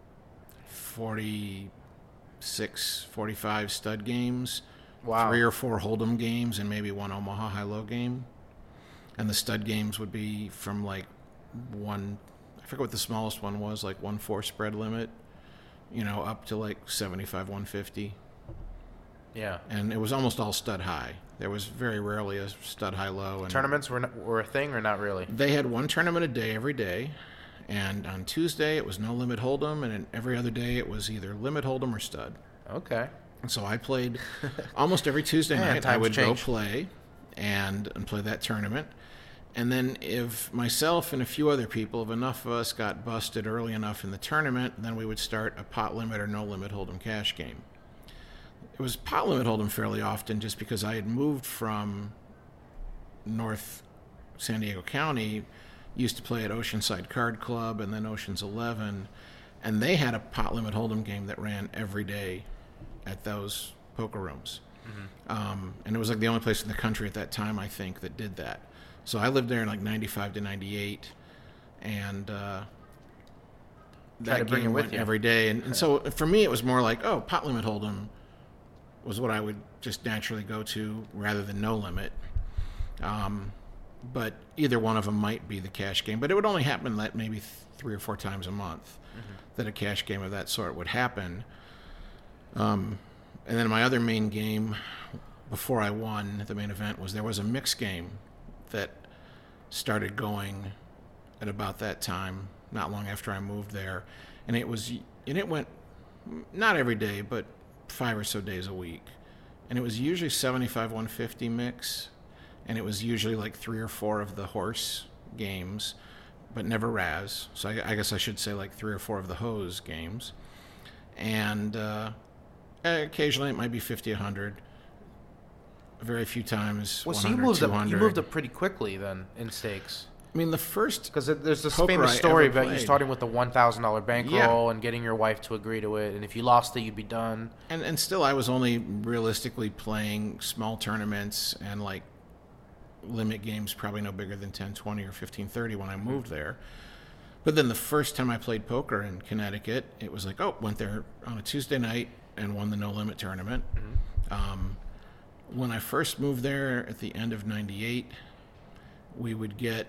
[SPEAKER 3] forty-six, forty-five stud games.
[SPEAKER 1] Wow.
[SPEAKER 3] Three or four Hold'em games and maybe one Omaha high-low game. And the stud games would be from like one, I forget what the smallest one was, like one four spread limit, you know, up to like seventy-five, one fifty.
[SPEAKER 1] Yeah.
[SPEAKER 3] And it was almost all stud high. There was very rarely a stud high-low. And
[SPEAKER 1] tournaments were, not, were a thing or not really?
[SPEAKER 3] They had one tournament a day every day. And on Tuesday it was no limit Hold'em, and every other day it was either limit Hold'em or stud.
[SPEAKER 1] Okay.
[SPEAKER 3] And so I played almost every Tuesday
[SPEAKER 1] Man,
[SPEAKER 3] night. I would
[SPEAKER 1] changed.
[SPEAKER 3] go play and, and play that tournament. And then if myself and a few other people, if enough of us got busted early enough in the tournament, then we would start a pot limit or no limit Hold'em cash game. It was pot limit Hold'em fairly often just because I had moved from North San Diego County, used to play at Oceanside Card Club and then Ocean's Eleven, and they had a pot limit Hold'em game that ran every day at those poker rooms. Mm-hmm. Um, and it was like the only place in the country at that time, I think, that did that. So I lived there in like ninety-five to ninety-eight, and uh, that
[SPEAKER 1] to bring
[SPEAKER 3] game
[SPEAKER 1] it with
[SPEAKER 3] went
[SPEAKER 1] you.
[SPEAKER 3] every day. And, and so for me, it was more like, oh, pot limit Hold'em was what I would just naturally go to rather than no limit. Um, but either one of them might be the cash game. But it would only happen like maybe th- three or four times a month mm-hmm. that a cash game of that sort would happen. Um, and then my other main game before I won the main event was there was a mixed game that started going at about that time, not long after I moved there. And it was, and it went not every day, but five or so days a week. And it was usually seventy-five, one fifty mix. And it was usually like three or four of the horse games, but never Raz. So I, I guess I should say like three or four of the hose games. And uh, occasionally it might be fifty, one hundred. Very few times
[SPEAKER 1] Well,
[SPEAKER 3] one
[SPEAKER 1] so you
[SPEAKER 3] hundred,
[SPEAKER 1] moved
[SPEAKER 3] two
[SPEAKER 1] up.
[SPEAKER 3] hundred.
[SPEAKER 1] You moved up pretty quickly then in stakes.
[SPEAKER 3] I mean, the first
[SPEAKER 1] Because there's this
[SPEAKER 3] poker
[SPEAKER 1] famous
[SPEAKER 3] I
[SPEAKER 1] story
[SPEAKER 3] ever
[SPEAKER 1] about you
[SPEAKER 3] played.
[SPEAKER 1] starting with the one thousand dollar bankroll
[SPEAKER 3] Yeah.
[SPEAKER 1] and getting your wife to agree to it, and if you lost it, you'd be done.
[SPEAKER 3] And and still, I was only realistically playing small tournaments and like limit games, probably no bigger than ten, twenty, or fifteen, thirty when I moved there. But then the first time I played poker in Connecticut, it was like, oh, went there on a Tuesday night and won the no limit tournament. Mm-hmm. Um, when I first moved there at the end of ninety-eight, we would get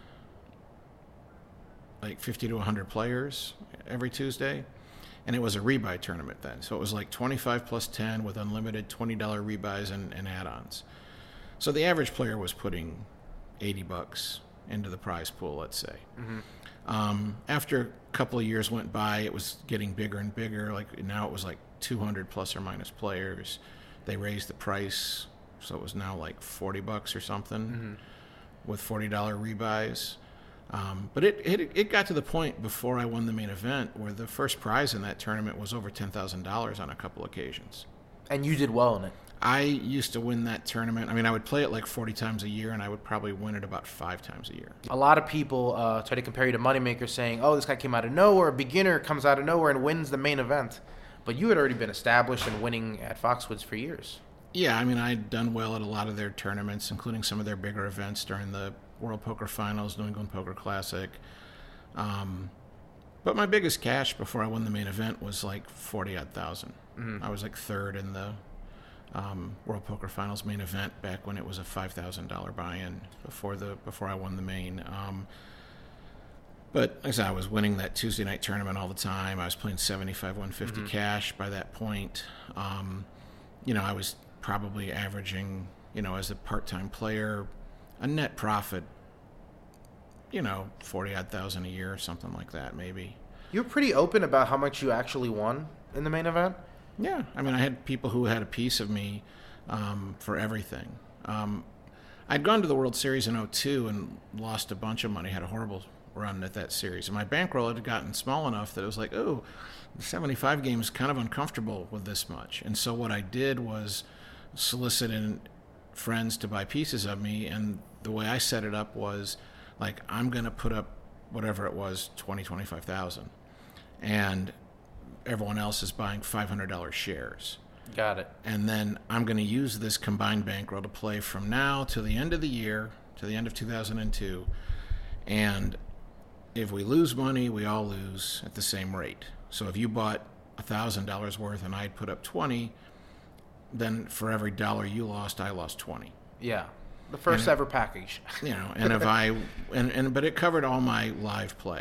[SPEAKER 3] like fifty to one hundred players every Tuesday. And it was a rebuy tournament then. So it was like twenty-five plus ten with unlimited twenty dollars rebuys and, and add-ons. So the average player was putting eighty bucks into the prize pool, let's say. Mm-hmm. Um, after a couple of years went by, it was getting bigger and bigger. Like now it was like two hundred plus or minus players. They raised the price, so it was now like forty bucks or something mm-hmm. with forty dollars rebuys. Um, but it, it it got to the point before I won the main event where the first prize in that tournament was over ten thousand dollars on a couple occasions.
[SPEAKER 1] And you did well in it.
[SPEAKER 3] I used to win that tournament. I mean, I would play it like forty times a year, and I would probably win it about five times a year.
[SPEAKER 1] A lot of people uh, try to compare you to Moneymaker, saying, oh, this guy came out of nowhere, a beginner comes out of nowhere and wins the main event. But you had already been established and winning at Foxwoods for years.
[SPEAKER 3] Yeah, I mean, I'd done well at a lot of their tournaments, including some of their bigger events during the World Poker Finals, New England Poker Classic. Um, but my biggest cash before I won the main event was like forty-odd thousand. Mm-hmm. I was like third in the um, World Poker Finals main event back when it was a five thousand dollars buy-in before the before I won the main. Um, but like I said, I was winning that Tuesday night tournament all the time. I was playing seventy-five, one fifty mm-hmm. cash by that point. Um, you know, I was probably averaging, you know, as a part-time player, a net profit, you know, forty-odd thousand a year or something like that, maybe.
[SPEAKER 1] You're pretty open about how much you actually won in the main event?
[SPEAKER 3] Yeah. I mean, I had people who had a piece of me um, for everything. Um, I'd gone to the World Series in oh two and lost a bunch of money, had a horrible run at that series. And my bankroll had gotten small enough that it was like, oh, the seventy-five game is kind of uncomfortable with this much. And so what I did was solicit in friends to buy pieces of me, and the way I set it up was like, I'm going to put up whatever it was, twenty, twenty-five thousand, and everyone else is buying five hundred dollars shares.
[SPEAKER 1] Got it.
[SPEAKER 3] And then I'm going to use this combined bankroll to play from now to the end of the year, to the end of two thousand two, and if we lose money, we all lose at the same rate. So if you bought one thousand dollars worth and I'd put up twenty, then for every dollar you lost, I lost twenty.
[SPEAKER 1] Yeah. The first
[SPEAKER 3] and,
[SPEAKER 1] ever package.
[SPEAKER 3] You know, and if I, and, and but it covered all my live play.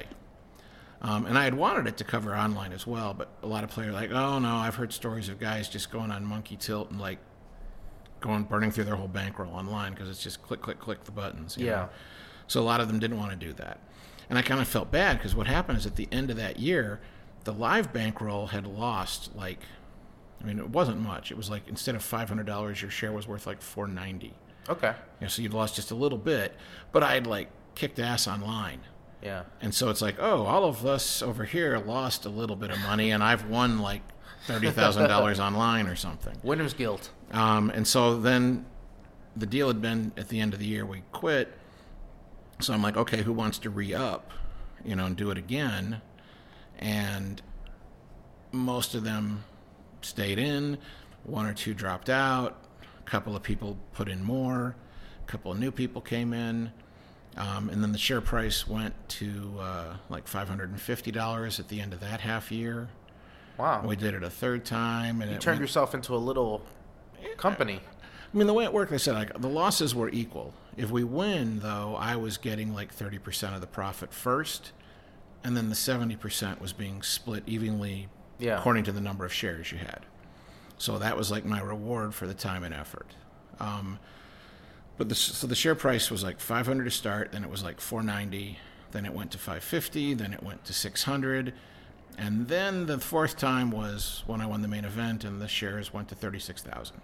[SPEAKER 3] Um, and I had wanted it to cover online as well, but a lot of players are like, oh no, I've heard stories of guys just going on Monkey Tilt and like going, burning through their whole bankroll online because it's just click, click, click the buttons. You
[SPEAKER 1] yeah.
[SPEAKER 3] know? So a lot of them didn't want to do that. And I kind of felt bad because what happened is at the end of that year, the live bankroll had lost like, I mean, it wasn't much. It was like instead of five hundred dollars, your share was worth like four hundred ninety dollars.
[SPEAKER 1] Okay.
[SPEAKER 3] You know, so you'd lost just a little bit, but I had like kicked ass online.
[SPEAKER 1] Yeah.
[SPEAKER 3] And so it's like, oh, all of us over here lost a little bit of money, and I've won like thirty thousand dollars online or something.
[SPEAKER 1] Winner's guilt.
[SPEAKER 3] Um, and so then the deal had been at the end of the year we quit. So I'm like, okay, who wants to re-up, you know, and do it again? And most of them stayed in. One or two dropped out. A couple of people put in more. A couple of new people came in. Um, and then the share price went to uh, like five hundred fifty dollars at the end of that half year.
[SPEAKER 1] Wow.
[SPEAKER 3] We did it a third time. And
[SPEAKER 1] you
[SPEAKER 3] it
[SPEAKER 1] turned
[SPEAKER 3] went,
[SPEAKER 1] yourself into a little company.
[SPEAKER 3] I mean, the way it worked, I said, like, the losses were equal. If we win, though, I was getting like thirty percent of the profit first, and then the seventy percent was being split evenly
[SPEAKER 1] yeah.
[SPEAKER 3] according to the number of shares you had. So that was like my reward for the time and effort. Um, but the, so the share price was like five hundred to start, then it was like four ninety, then it went to five fifty, then it went to six hundred, and then the fourth time was when I won the main event, and the shares went to thirty-six thousand.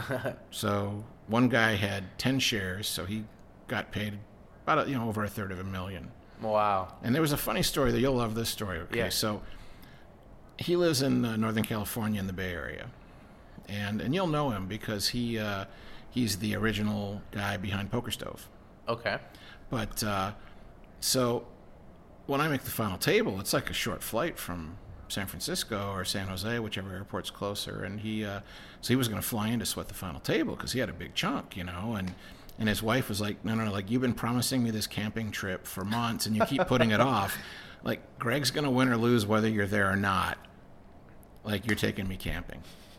[SPEAKER 3] So one guy had ten shares, so he got paid about a, you know over a third of a million.
[SPEAKER 1] Wow!
[SPEAKER 3] And there was a funny story that you'll love this story. Okay,
[SPEAKER 1] yeah.
[SPEAKER 3] So he lives in uh, Northern California in the Bay Area, and and you'll know him because he uh, he's the original guy behind Poker Stove.
[SPEAKER 1] Okay.
[SPEAKER 3] But uh, so when I make the final table, it's like a short flight from San Francisco or San Jose, whichever airport's closer. And he, uh, so he was going to fly in to sweat the final table because he had a big chunk, you know. And and his wife was like, no, no, no, like you've been promising me this camping trip for months, and you keep putting it off. Like Greg's going to win or lose whether you're there or not. Like you're taking me camping.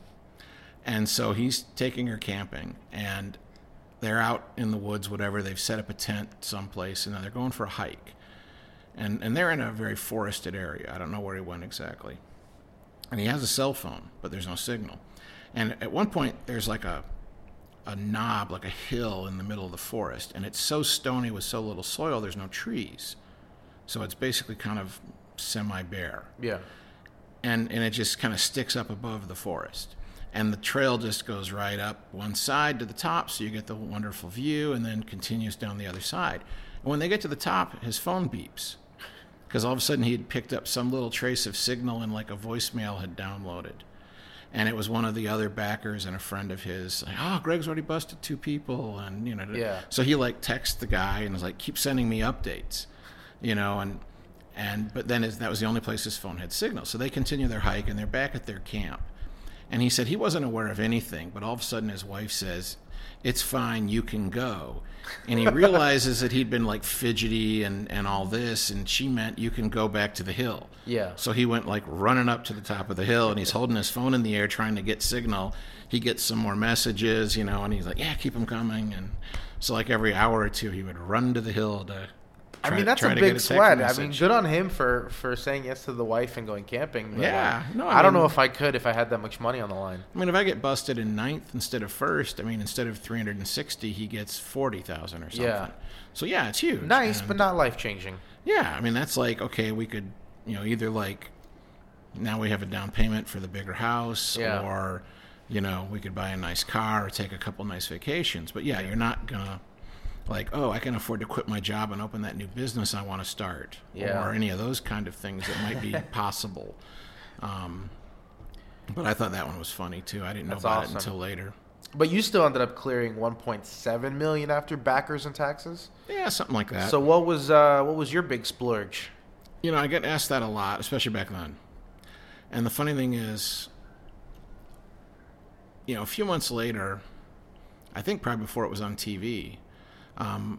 [SPEAKER 3] And so he's taking her camping, and they're out in the woods, whatever. They've set up a tent someplace, and they're going for a hike. And and they're in a very forested area. I don't know where he went exactly. And he has a cell phone, but there's no signal. And at one point, there's like a a knob, like a hill in the middle of the forest. And it's so stony with so little soil, there's no trees. So it's basically kind of semi-bare.
[SPEAKER 1] Yeah.
[SPEAKER 3] And and it just kind of sticks up above the forest. And the trail just goes right up one side to the top, so you get the wonderful view, and then continues down the other side. And when they get to the top, his phone beeps. Because all of a sudden he had picked up some little trace of signal and like a voicemail had downloaded. And it was one of the other backers and a friend of his. Like, oh, Greg's already busted two people. And, you know,
[SPEAKER 1] yeah.
[SPEAKER 3] So he like texts the guy and was like, keep sending me updates, you know, and, and, but then his, that was the only place his phone had signal. So they continue their hike and they're back at their camp. And he said he wasn't aware of anything, but all of a sudden his wife says, it's fine, you can go. And he realizes that he'd been like fidgety and, and all this, and she meant you can go back to the hill.
[SPEAKER 1] Yeah.
[SPEAKER 3] So he went like running up to the top of the hill, and he's holding his phone in the air trying to get signal. He gets some more messages, you know, and he's like, yeah, keep them coming. And so like every hour or two he would run to the hill to
[SPEAKER 1] I
[SPEAKER 3] try,
[SPEAKER 1] mean, that's
[SPEAKER 3] try
[SPEAKER 1] a
[SPEAKER 3] to
[SPEAKER 1] big
[SPEAKER 3] get a
[SPEAKER 1] sweat.
[SPEAKER 3] text
[SPEAKER 1] I mean,
[SPEAKER 3] message.
[SPEAKER 1] good on him for, for saying yes to the wife and going camping. But,
[SPEAKER 3] Yeah.
[SPEAKER 1] uh,
[SPEAKER 3] No, I
[SPEAKER 1] I, don't
[SPEAKER 3] mean-
[SPEAKER 1] know if I could if I had that much money on the line.
[SPEAKER 3] I mean, if I get busted in ninth instead of first, I mean, instead of three hundred sixty, he gets forty thousand or something.
[SPEAKER 1] Yeah.
[SPEAKER 3] So, yeah, it's huge.
[SPEAKER 1] Nice,
[SPEAKER 3] And-
[SPEAKER 1] but not life-changing.
[SPEAKER 3] Yeah, I mean, that's like, okay, we could you know, either like now we have a down payment for the bigger house,
[SPEAKER 1] Yeah.
[SPEAKER 3] or, you know, we could buy a nice car or take a couple nice vacations. But yeah, you're not gonna like, oh, I can afford to quit my job and open that new business I want to start,
[SPEAKER 1] Yeah.
[SPEAKER 3] or any of those kind of things that might be possible. Um, but I thought that one was funny too. I didn't know
[SPEAKER 1] That's
[SPEAKER 3] about
[SPEAKER 1] awesome.
[SPEAKER 3] it until later.
[SPEAKER 1] But you still ended up clearing one point seven million dollars after backers and taxes.
[SPEAKER 3] Yeah, something like that.
[SPEAKER 1] So what was uh, what was your big splurge?
[SPEAKER 3] You know, I get asked that a lot, especially back then. And the funny thing is, you know, a few months later, I think probably before it was on T V, um,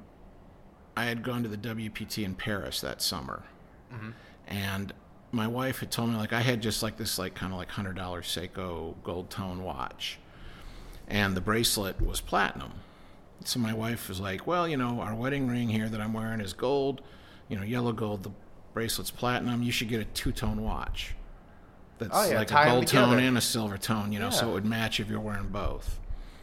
[SPEAKER 3] I had gone to the W P T in Paris that summer.
[SPEAKER 1] Mm-hmm.
[SPEAKER 3] And my wife had told me, like, I had just like this, like, kind of like one hundred dollars Seiko gold tone watch. And the bracelet was platinum. So my wife was like, well, you know, our wedding ring here that I'm wearing is gold, you know, yellow gold. The bracelet's platinum. You should get a two-tone watch. That's
[SPEAKER 1] Oh, yeah,
[SPEAKER 3] like
[SPEAKER 1] tie
[SPEAKER 3] a
[SPEAKER 1] 'em
[SPEAKER 3] gold tone
[SPEAKER 1] together.
[SPEAKER 3] and a silver tone, you know, so
[SPEAKER 1] Yeah.
[SPEAKER 3] it would match if you're wearing both.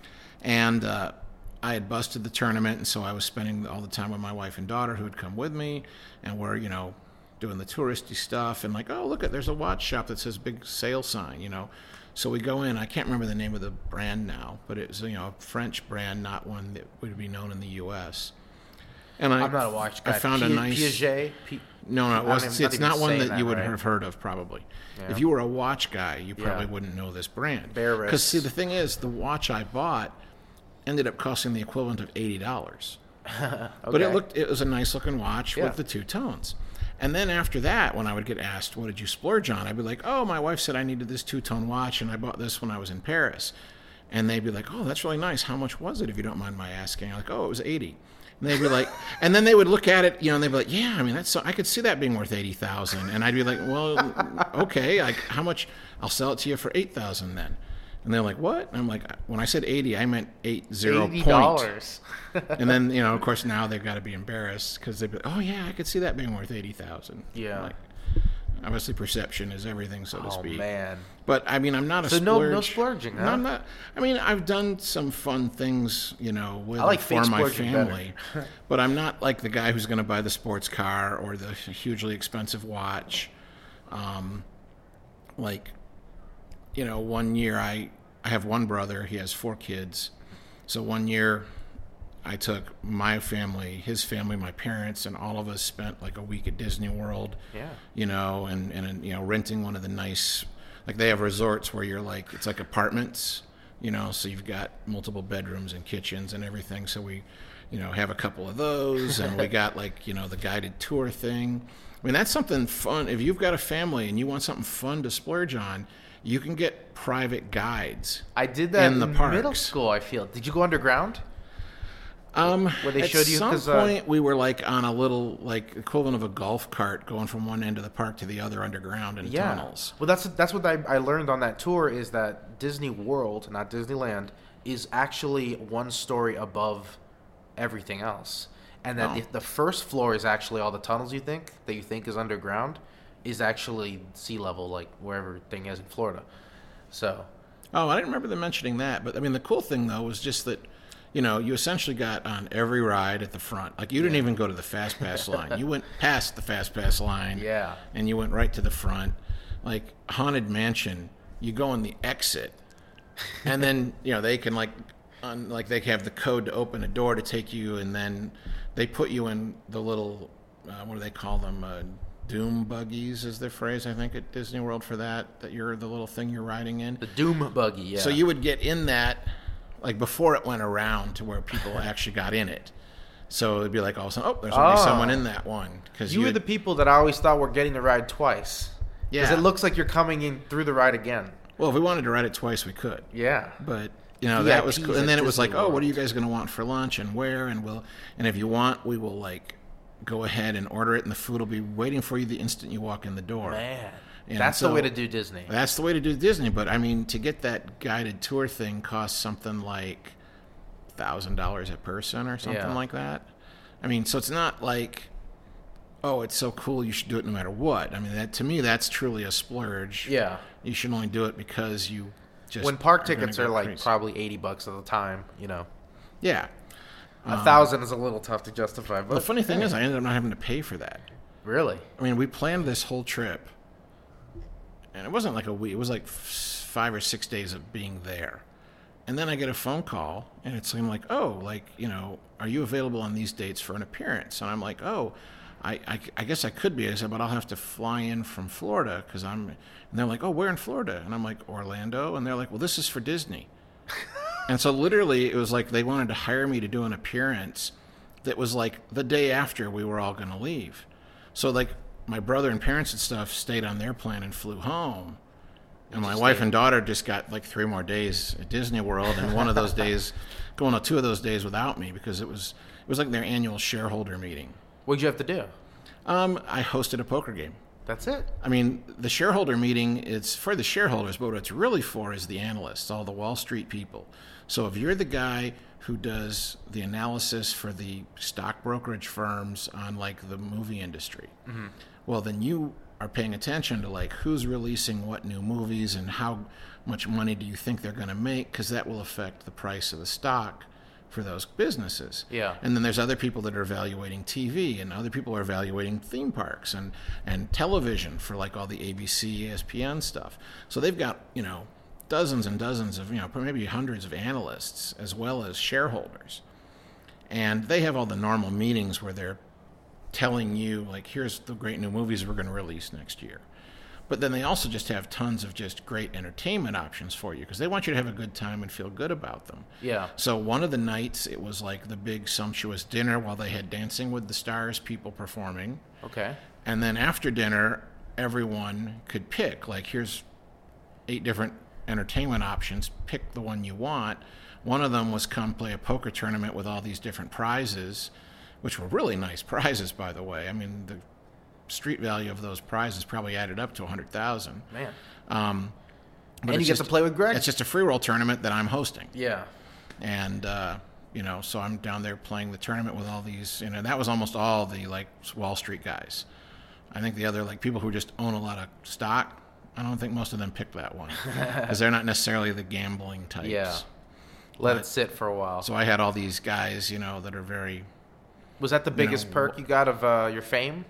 [SPEAKER 3] And uh, I had busted the tournament, and so I was spending all the time with my wife and daughter who had come with me, and we're, you know, doing the touristy stuff, and like, oh, look, at there's a watch shop that says big sale sign, you know. So we go in. I can't remember the name of the brand now, but it was, you know, a French brand, not one that would be known in the U S And I,
[SPEAKER 1] I'm not a watch guy.
[SPEAKER 3] I found a
[SPEAKER 1] Pi-
[SPEAKER 3] nice.
[SPEAKER 1] Piaget. P-
[SPEAKER 3] No, no,
[SPEAKER 1] I
[SPEAKER 3] it
[SPEAKER 1] don't
[SPEAKER 3] wasn't.
[SPEAKER 1] even-
[SPEAKER 3] See, it's
[SPEAKER 1] even
[SPEAKER 3] not one
[SPEAKER 1] saying
[SPEAKER 3] that you would
[SPEAKER 1] right?
[SPEAKER 3] have heard of, probably.
[SPEAKER 1] Yeah.
[SPEAKER 3] If you were a watch guy, you probably
[SPEAKER 1] Yeah.
[SPEAKER 3] wouldn't know this brand.
[SPEAKER 1] Bare
[SPEAKER 3] Because
[SPEAKER 1] wrists.
[SPEAKER 3] see, the thing is, the watch I bought ended up costing the equivalent of eighty dollars.
[SPEAKER 1] Okay.
[SPEAKER 3] But it looked, it was a nice looking watch
[SPEAKER 1] Yeah.
[SPEAKER 3] with the two tones. And then after that, when I would get asked, what did you splurge on? I'd be like, oh, my wife said I needed this two-tone watch, and I bought this when I was in Paris. And they'd be like, oh, that's really nice. How much was it, if you don't mind my asking? I'm like, oh, it was eighty. And they'd be like, and then they would look at it, you know, and they'd be like, yeah, I mean, that's so, I could see that being worth eighty thousand dollars. And I'd be like, well, okay, like, how much? I'll sell it to you for eight thousand dollars then. And they're like, what? And I'm like, when I said eighty, I meant eight zero
[SPEAKER 1] Eighty
[SPEAKER 3] point.
[SPEAKER 1] dollars.
[SPEAKER 3] And then, you know, of course, now they've got to be embarrassed because they'd be like, oh, yeah, I could see that being worth eighty thousand dollars.
[SPEAKER 1] Yeah.
[SPEAKER 3] Like, obviously, perception is everything, so to
[SPEAKER 1] Oh
[SPEAKER 3] speak.
[SPEAKER 1] man.
[SPEAKER 3] But, I mean, I'm not a
[SPEAKER 1] So
[SPEAKER 3] splurge.
[SPEAKER 1] no- no splurging,
[SPEAKER 3] No,
[SPEAKER 1] huh?
[SPEAKER 3] I'm not. I mean, I've done some fun things, you know, with
[SPEAKER 1] I like
[SPEAKER 3] for
[SPEAKER 1] fake
[SPEAKER 3] my
[SPEAKER 1] splurging better.
[SPEAKER 3] family. But I'm not like the guy who's going to buy the sports car or the hugely expensive watch. Um, like, you know, one year I, I have one brother. He has four kids. So one year I took my family, his family, my parents, and all of us spent like a week at Disney World.
[SPEAKER 1] Yeah.
[SPEAKER 3] You know, and, and you know, renting one of the nice, like they have resorts where you're like, it's like apartments, you know, so you've got multiple bedrooms and kitchens and everything. So we, you know, have a couple of those, and we got like, you know, the guided tour thing. I mean, that's something fun. If you've got a family and you want something fun to splurge on, you can get private guides.
[SPEAKER 1] I did that
[SPEAKER 3] In
[SPEAKER 1] in,
[SPEAKER 3] the
[SPEAKER 1] middle
[SPEAKER 3] parks.
[SPEAKER 1] school. I feel. Did you go underground?
[SPEAKER 3] Um,
[SPEAKER 1] Where they
[SPEAKER 3] at
[SPEAKER 1] showed you-
[SPEAKER 3] some
[SPEAKER 1] 'cause, uh,
[SPEAKER 3] point we were like on a little like equivalent of a golf cart going from one end of the park to the other underground in
[SPEAKER 1] Yeah.
[SPEAKER 3] tunnels.
[SPEAKER 1] Well, that's that's what I, I learned on that tour is that Disney World, not Disneyland, is actually one story above everything else, and that
[SPEAKER 3] Oh.
[SPEAKER 1] the, the first floor is actually all the tunnels you think that you think is underground, is actually sea level, like wherever everything is in Florida. So
[SPEAKER 3] Oh, I didn't remember them mentioning that, but I mean the cool thing though was just that, you know, you essentially got on every ride at the front. Like you didn't even go to the fast pass line. You went past the fast pass line.
[SPEAKER 1] Yeah.
[SPEAKER 3] And you went right to the front. Like Haunted Mansion, you go in the exit, and then you know they can like, on, like they have the code to open a door to take you, and then they put you in the little, uh, what do they call them? Uh, Doom buggies is their phrase, I think, at Disney World for that. That you're the little thing you're riding in.
[SPEAKER 1] the Doom buggy, yeah.
[SPEAKER 3] So you would get in that, like before it went around to where people actually got in it. So it'd be like all of a sudden, oh, there's already
[SPEAKER 1] Oh.
[SPEAKER 3] someone in that one. Because
[SPEAKER 1] you were the people that I always thought were getting the ride twice. Because
[SPEAKER 3] Yeah.
[SPEAKER 1] it looks like you're coming in through the ride again.
[SPEAKER 3] Well, if we wanted to ride it twice, we could.
[SPEAKER 1] Yeah.
[SPEAKER 3] But you know that was
[SPEAKER 1] V I Ps
[SPEAKER 3] cool.
[SPEAKER 1] at
[SPEAKER 3] And then it was
[SPEAKER 1] Disney
[SPEAKER 3] like, oh, what
[SPEAKER 1] World.
[SPEAKER 3] are you guys going to want for lunch and where? And we'll, and if you want, we will like go ahead and order it, and the food will be waiting for you the instant you walk in the door.
[SPEAKER 1] Man.
[SPEAKER 3] And
[SPEAKER 1] That's
[SPEAKER 3] so-
[SPEAKER 1] the way to do Disney.
[SPEAKER 3] That's the way to do Disney. But I mean, to get that guided tour thing costs something like thousand dollars a person or something
[SPEAKER 1] Yeah.
[SPEAKER 3] like that. I mean, so it's not like, oh, it's so cool, you should do it no matter what. I mean, that to me, that's truly a splurge.
[SPEAKER 1] Yeah.
[SPEAKER 3] You should only do it because you just
[SPEAKER 1] When park
[SPEAKER 3] gonna
[SPEAKER 1] tickets
[SPEAKER 3] go
[SPEAKER 1] are like
[SPEAKER 3] crazy.
[SPEAKER 1] probably eighty bucks at the time, you know.
[SPEAKER 3] yeah.
[SPEAKER 1] A thousand is a little tough to justify. But
[SPEAKER 3] The funny thing
[SPEAKER 1] hey.
[SPEAKER 3] is, I ended up not having to pay for that.
[SPEAKER 1] Really?
[SPEAKER 3] I mean, we planned this whole trip, and it wasn't like a week. It was like f- five or six days of being there. And then I get a phone call, and it's like, oh, like, you know, are you available on these dates for an appearance? And I'm like, oh, I, I, I guess I could be. I said, but I'll have to fly in from Florida because I'm, and they're like, oh, where in Florida? And I'm like, Orlando. And they're like, well, this is for Disney. And so literally it was like they wanted to hire me to do an appearance that was like the day after we were all going to leave. So like my brother and parents and stuff stayed on their plane and flew home. And my wife and daughter just got like three more days at Disney World, and one of those days, going on two of those days without me because it was it was like their annual shareholder meeting.
[SPEAKER 1] What'd you have to do?
[SPEAKER 3] Um, I hosted a poker game.
[SPEAKER 1] That's it.
[SPEAKER 3] I mean, the shareholder meeting, it's for the shareholders, but what it's really for is the analysts, all the Wall Street people. So if you're the guy who does the analysis for the stock brokerage firms on like the movie industry, mm-hmm. well, then you are paying attention to like who's releasing what new movies and how much money do you think they're going to make, because that will affect the price of the stock for those businesses.
[SPEAKER 1] Yeah.
[SPEAKER 3] And then there's other people that are evaluating T V, and other people are evaluating theme parks and, and television for like all the A B C, E S P N stuff. So they've got, you know, dozens and dozens of, you know, maybe hundreds of analysts as well as shareholders. And they have all the normal meetings where they're telling you, like, here's the great new movies we're going to release next year. But then they also just have tons of just great entertainment options for you because they want you to have a good time and feel good about them.
[SPEAKER 1] Yeah.
[SPEAKER 3] So one of the nights, it was like the big sumptuous dinner while they had Dancing with the Stars people performing.
[SPEAKER 1] Okay.
[SPEAKER 3] And then after dinner, everyone could pick, like, here's eight different entertainment options. Pick the one you want. One of them was come play a poker tournament with all these different prizes, which were really nice prizes, by the way. I mean, the street value of those prizes probably added up to one hundred thousand dollars.
[SPEAKER 1] Man.
[SPEAKER 3] Um,
[SPEAKER 1] and you get to play with Greg?
[SPEAKER 3] It's just a free roll tournament that I'm hosting.
[SPEAKER 1] Yeah.
[SPEAKER 3] And, uh, you know, so I'm down there playing the tournament with all these, you know, that was almost all the, like, Wall Street guys. I think the other, like, people who just own a lot of stock, I don't think most of them picked that one because they're not necessarily the gambling types.
[SPEAKER 1] Yeah. Let
[SPEAKER 3] but,
[SPEAKER 1] it sit for a while.
[SPEAKER 3] So I had all these guys, you know, that are very...
[SPEAKER 1] Was that the biggest
[SPEAKER 3] you know,
[SPEAKER 1] perk you got of uh, your fame?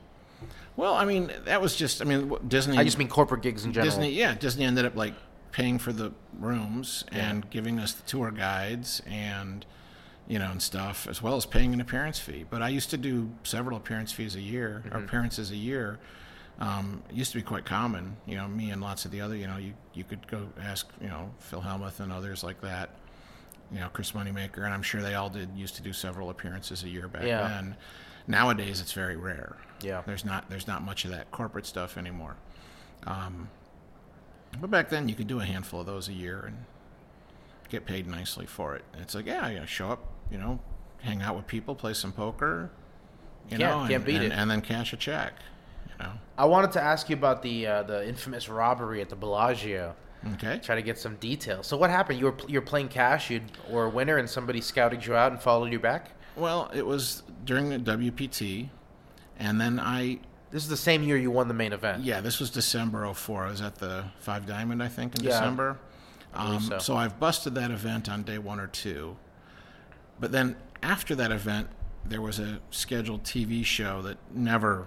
[SPEAKER 3] Well, I mean, that was just, I mean, Disney...
[SPEAKER 1] I just mean corporate gigs in general.
[SPEAKER 3] Disney, yeah, Disney ended up, like, paying for the rooms
[SPEAKER 1] yeah.
[SPEAKER 3] and giving us the tour guides and, you know, and stuff, as well as paying an appearance fee. But I used to do several appearance fees a year, mm-hmm. or appearances a year. Um, it used to be quite common, you know, me and lots of the other, you know, you, you could go ask, you know, Phil Hellmuth and others like that, you know, Chris Moneymaker, and I'm sure they all did used to do several appearances a year back
[SPEAKER 1] yeah.
[SPEAKER 3] then. Nowadays, it's very rare.
[SPEAKER 1] Yeah.
[SPEAKER 3] There's not there's not much of that corporate stuff anymore. Um, but back then, you could do a handful of those a year and get paid nicely for it. And it's like, yeah, you know, show up, you know, hang out with people, play some poker, you
[SPEAKER 1] yeah,
[SPEAKER 3] know,
[SPEAKER 1] can't
[SPEAKER 3] and,
[SPEAKER 1] beat
[SPEAKER 3] and,
[SPEAKER 1] it.
[SPEAKER 3] and then cash a check, you know.
[SPEAKER 1] I wanted to ask you about the uh, the infamous robbery at the Bellagio.
[SPEAKER 3] Okay.
[SPEAKER 1] Try to get some details. So what happened? You were you were playing cash, you were a winner, and somebody scouted you out and followed you back?
[SPEAKER 3] Well, it was during the W P T, and then I...
[SPEAKER 1] This is the same year you won the main event.
[SPEAKER 3] Yeah, this was December oh four. I was at the Five Diamond, I think, in
[SPEAKER 1] yeah,
[SPEAKER 3] December.
[SPEAKER 1] I
[SPEAKER 3] Um,
[SPEAKER 1] so.
[SPEAKER 3] so I've busted that event on day one or two. But then after that event, there was a scheduled T V show that never,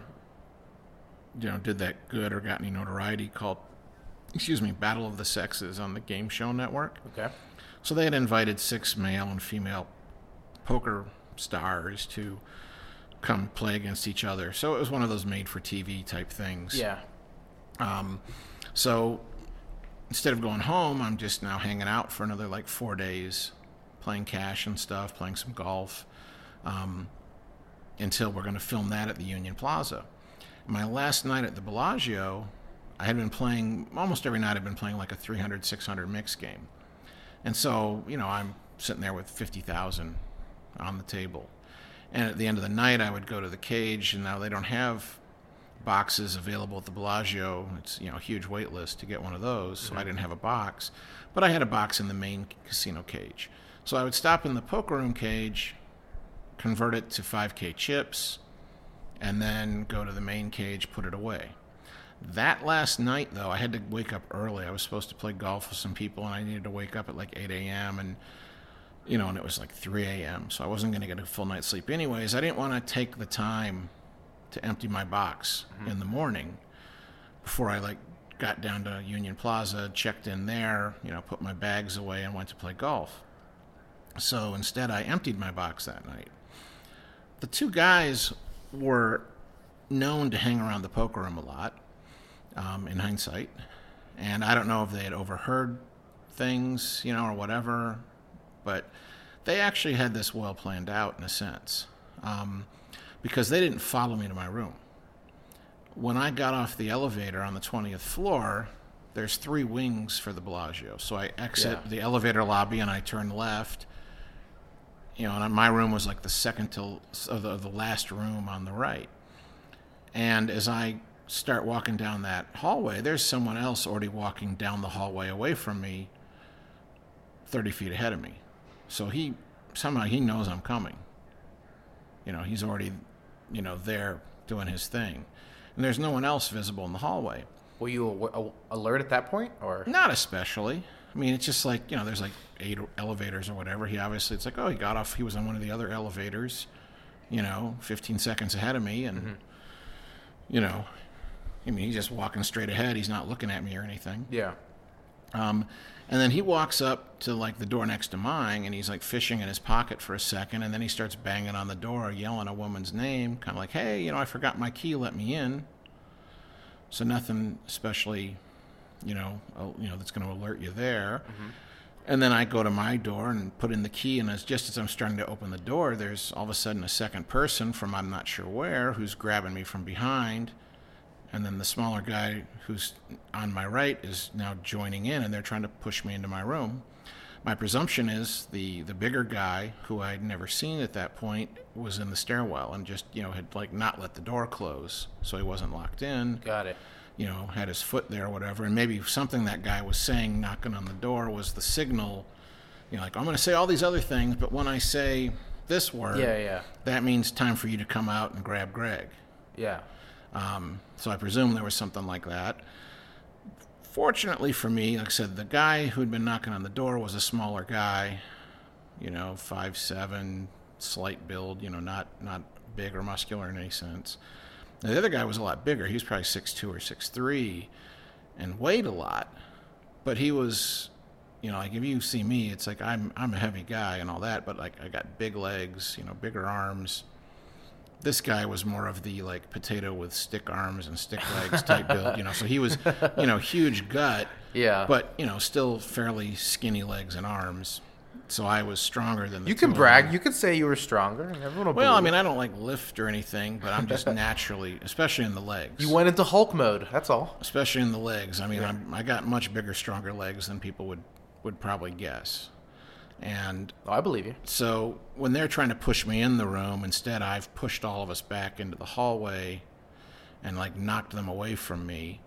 [SPEAKER 3] you know, did that good or got any notoriety called, excuse me, Battle of the Sexes on the Game Show Network.
[SPEAKER 1] Okay.
[SPEAKER 3] So they had invited six male and female poker stars to come play against each other. So it was one of those made-for-T V type things.
[SPEAKER 1] Yeah.
[SPEAKER 3] Um, so instead of going home, I'm just now hanging out for another like four days, playing cash and stuff, playing some golf, um, until we're going to film that at the Union Plaza. My last night at the Bellagio, I had been playing, almost every night I've been playing like a three hundred, six hundred mix game. And so, you know, I'm sitting there with fifty thousand on the table. And at the end of the night, I would go to the cage, and now they don't have boxes available at the Bellagio. It's, you know, a huge wait list to get one of those, so mm-hmm. I didn't have a box. But I had a box in the main casino cage. So I would stop in the poker room cage, convert it to five K chips, and then go to the main cage, put it away. That last night, though, I had to wake up early. I was supposed to play golf with some people, and I needed to wake up at like eight a.m., and you know, and it was like three a.m., so I wasn't going to get a full night's sleep anyways. I didn't want to take the time to empty my box mm-hmm. in the morning before I like got down to Union Plaza, checked in there, you know, put my bags away and went to play golf. So instead I emptied my box that night. The two guys were known to hang around the poker room a lot, um, in hindsight. And I don't know if they had overheard things, you know, or whatever, but they actually had this well planned out in a sense, um, because they didn't follow me to my room. When I got off the elevator on the twentieth floor, there's three wings for the Bellagio. So I exit yeah. the elevator lobby and I turn left. You know, and my room was like the second to uh, the, the last room on the right. And as I start walking down that hallway, there's someone else already walking down the hallway away from me, thirty feet ahead of me. So he, somehow he knows I'm coming. You know, he's already, you know, there doing his thing. And there's no one else visible in the hallway.
[SPEAKER 1] Were you aw- alert at that point, or?
[SPEAKER 3] Not especially. I mean, it's just like, you know, there's like eight elevators or whatever. He obviously, it's like, oh, he got off, he was on one of the other elevators, you know, fifteen seconds ahead of me. And, mm-hmm. you know, I mean, he's just walking straight ahead. He's not looking at me or anything.
[SPEAKER 1] Yeah.
[SPEAKER 3] Um, and then he walks up to like the door next to mine, and he's like fishing in his pocket for a second, and then he starts banging on the door, yelling a woman's name, kind of like, hey, you know, I forgot my key, let me in. So nothing especially, you know, uh, you know, that's going to alert you there. Mm-hmm. And then I go to my door and put in the key, and as just as I'm starting to open the door, there's all of a sudden a second person from I'm not sure where who's grabbing me from behind. And then the smaller guy who's on my right is now joining in, and they're trying to push me into my room. My presumption is the, the bigger guy, who I'd never seen at that point, was in the stairwell and just, you know, had like not let the door close, so he wasn't locked in.
[SPEAKER 1] Got it.
[SPEAKER 3] You know, had his foot there or whatever, and maybe something that guy was saying knocking on the door was the signal, you know, like, I'm going to say all these other things, but when I say this word,
[SPEAKER 1] yeah, yeah.
[SPEAKER 3] that means time for you to come out and grab Greg.
[SPEAKER 1] Yeah.
[SPEAKER 3] Um, so I presume there was something like that. Fortunately for me, like I said, the guy who'd been knocking on the door was a smaller guy, you know, five seven, slight build, you know, not not big or muscular in any sense. Now, the other guy was a lot bigger. He was probably six two or six three and weighed a lot. But he was, you know, like if you see me, it's like I'm I'm a heavy guy and all that, but like I got big legs, you know, bigger arms. This guy was more of the like potato with stick arms and stick legs type build, you know. So he was, you know, huge gut,
[SPEAKER 1] yeah,
[SPEAKER 3] but you know, still fairly skinny legs and arms. So I was stronger than the
[SPEAKER 1] You
[SPEAKER 3] two
[SPEAKER 1] can
[SPEAKER 3] of
[SPEAKER 1] brag.
[SPEAKER 3] them.
[SPEAKER 1] You could say you were stronger. Everyone will
[SPEAKER 3] Well, I
[SPEAKER 1] believe
[SPEAKER 3] mean,
[SPEAKER 1] it.
[SPEAKER 3] I don't like lift or anything, but I'm just naturally, especially in the legs.
[SPEAKER 1] You went into Hulk mode. That's all.
[SPEAKER 3] Especially in the legs. I mean,
[SPEAKER 1] Yeah.
[SPEAKER 3] I'm, I got much bigger, stronger legs than people would, would probably guess. And
[SPEAKER 1] Oh, I believe you.
[SPEAKER 3] so when they're trying to push me in the room, instead I've pushed all of us back into the hallway and like knocked them away from me.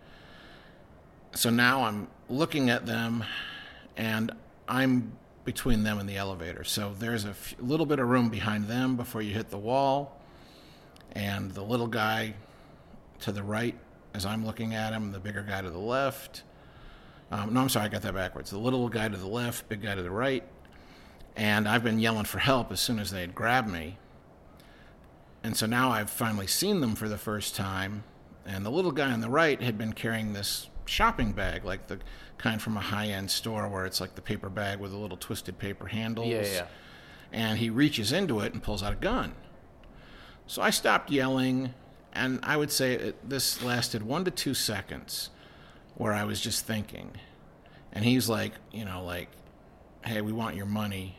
[SPEAKER 3] So now I'm looking at them, and I'm between them and the elevator. So there's a f- little bit of room behind them before you hit the wall, and the little guy to the right, as I'm looking at him, the bigger guy to the left. Um, no, I'm sorry, I got that backwards. The little guy to the left, big guy to the right. And I've been yelling for help as soon as they had grabbed me. And so now I've finally seen them for the first time. And the little guy on the right had been carrying this shopping bag, like the kind from a high-end store where it's like the paper bag with the little twisted paper handles.
[SPEAKER 1] Yeah, yeah.
[SPEAKER 3] And he reaches into it and pulls out a gun. So I stopped yelling, and I would say it, this lasted one to two seconds where I was just thinking. And he's like, you know, like, hey, we want your money.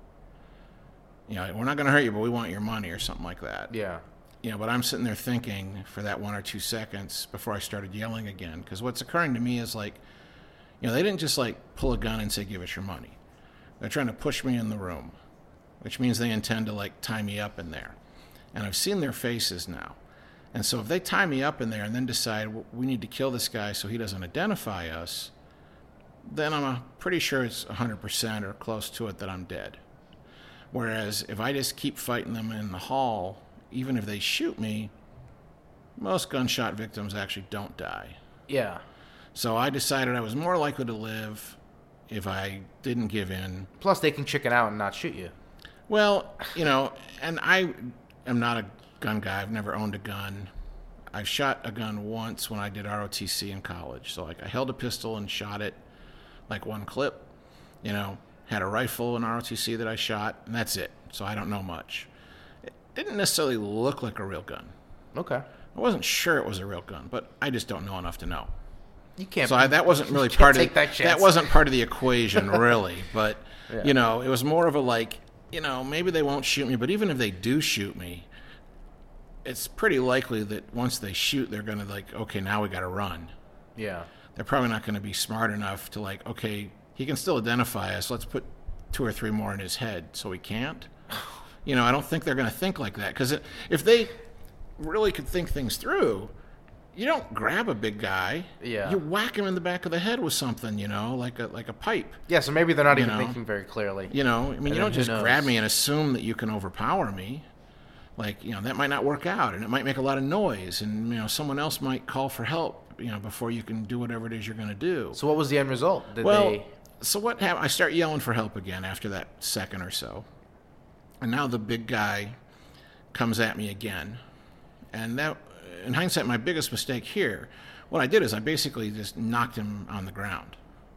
[SPEAKER 3] You know, we're not going to hurt you, but we want your money or something like that.
[SPEAKER 1] Yeah.
[SPEAKER 3] You know, but I'm sitting there thinking for that one or two seconds before I started yelling again. Because what's occurring to me is like, you know, they didn't just like pull a gun and say, give us your money. They're trying to push me in the room, which means they intend to like tie me up in there. And I've seen their faces now. And so if they tie me up in there and then decide, well, we need to kill this guy so he doesn't identify us, then I'm uh, pretty sure it's one hundred percent or close to it that I'm dead. Whereas if I just keep fighting them in the hall, even if they shoot me, most gunshot victims actually don't die.
[SPEAKER 1] Yeah.
[SPEAKER 3] So I decided I was more likely to live if I didn't give in.
[SPEAKER 1] Plus, they can chicken out and not shoot you.
[SPEAKER 3] Well, you know, and I am not a gun guy. I've never owned a gun. I've shot a gun once when I did R O T C in college. So, like, I held a pistol and shot it, like, one clip. You know, had a rifle in R O T C that I shot, and that's it. So I don't know much. It didn't necessarily look like a real gun.
[SPEAKER 1] Okay.
[SPEAKER 3] I wasn't sure it was a real gun, but I just don't know enough to know.
[SPEAKER 1] You can't.
[SPEAKER 3] So I, that wasn't really
[SPEAKER 1] you
[SPEAKER 3] part
[SPEAKER 1] can't
[SPEAKER 3] of
[SPEAKER 1] take that, chance.
[SPEAKER 3] that wasn't part of the equation, really. But
[SPEAKER 1] yeah.
[SPEAKER 3] you know, it was more of a like, you know, maybe they won't shoot me, but even if they do shoot me, it's pretty likely that once they shoot, they're going to like, okay, now we got to run.
[SPEAKER 1] Yeah.
[SPEAKER 3] They're probably not going to be smart enough to like, okay, he can still identify us. Let's put two or three more in his head, so he can't. You know, I don't think they're going to think like that, because if they really could think things through, you don't grab a big guy.
[SPEAKER 1] Yeah.
[SPEAKER 3] You whack him in the back of the head with something, you know, like a like a pipe.
[SPEAKER 1] Yeah, so maybe they're not
[SPEAKER 3] You
[SPEAKER 1] even
[SPEAKER 3] know.
[SPEAKER 1] thinking very clearly.
[SPEAKER 3] You know, I mean,
[SPEAKER 1] And
[SPEAKER 3] you
[SPEAKER 1] then
[SPEAKER 3] don't
[SPEAKER 1] who
[SPEAKER 3] just
[SPEAKER 1] knows?
[SPEAKER 3] grab me and assume that you can overpower me. Like, you know, that might not work out, and it might make a lot of noise, and, you know, someone else might call for help, you know, before you can do whatever it is you're going to do.
[SPEAKER 1] So what was the end result? Did
[SPEAKER 3] Well,
[SPEAKER 1] they...
[SPEAKER 3] so what happened? I start yelling for help again after that second or so. And now the big guy comes at me again. And that, in hindsight, my biggest mistake here, what I did is I basically just knocked him on the ground.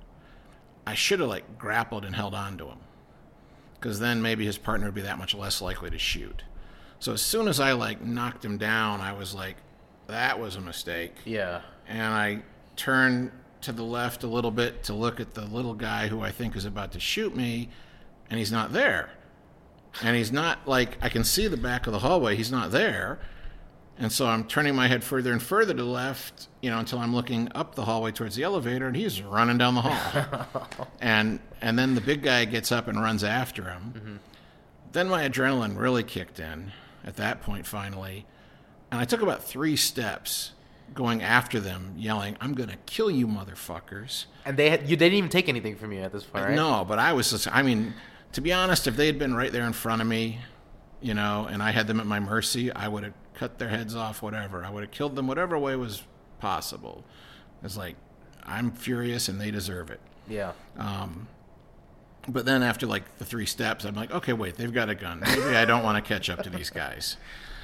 [SPEAKER 3] I should have, like, grappled and held on to him, because then maybe his partner would be that much less likely to shoot. So as soon as I, like, knocked him down, I was like, that was a mistake.
[SPEAKER 1] Yeah.
[SPEAKER 3] And I turned to the left a little bit to look at the little guy who I think is about to shoot me, and he's not there. And he's not, like, I can see the back of the hallway. He's not there. And so I'm turning my head further and further to the left, you know, until I'm looking up the hallway towards the elevator, and he's running down the hall. and and then the big guy gets up and runs after him. Mm-hmm. Then my adrenaline really kicked in at that point, finally. And I took about three steps going after them, yelling, "I'm going to kill you, motherfuckers."
[SPEAKER 1] And they had, you they didn't even take anything from you at this point, right?
[SPEAKER 3] No, but I was just, I mean, to be honest, if they had been right there in front of me, you know, and I had them at my mercy, I would have cut their heads off, whatever. I would have killed them whatever way was possible. It's like, I'm furious and they deserve it.
[SPEAKER 1] Yeah.
[SPEAKER 3] Um, but then after like the three steps, I'm like, okay, wait, they've got a gun. Maybe I don't want to catch up to these guys.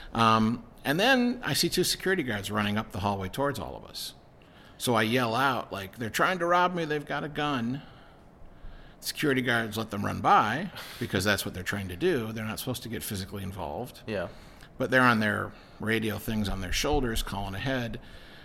[SPEAKER 3] Um, and then I see two security guards running up the hallway towards all of us. So I yell out, like, they're trying to rob me. They've got a gun. Security guards let them run by because that's what they're trying to do. They're not supposed to get physically involved.
[SPEAKER 1] Yeah.
[SPEAKER 3] But they're on their radio things on their shoulders calling ahead.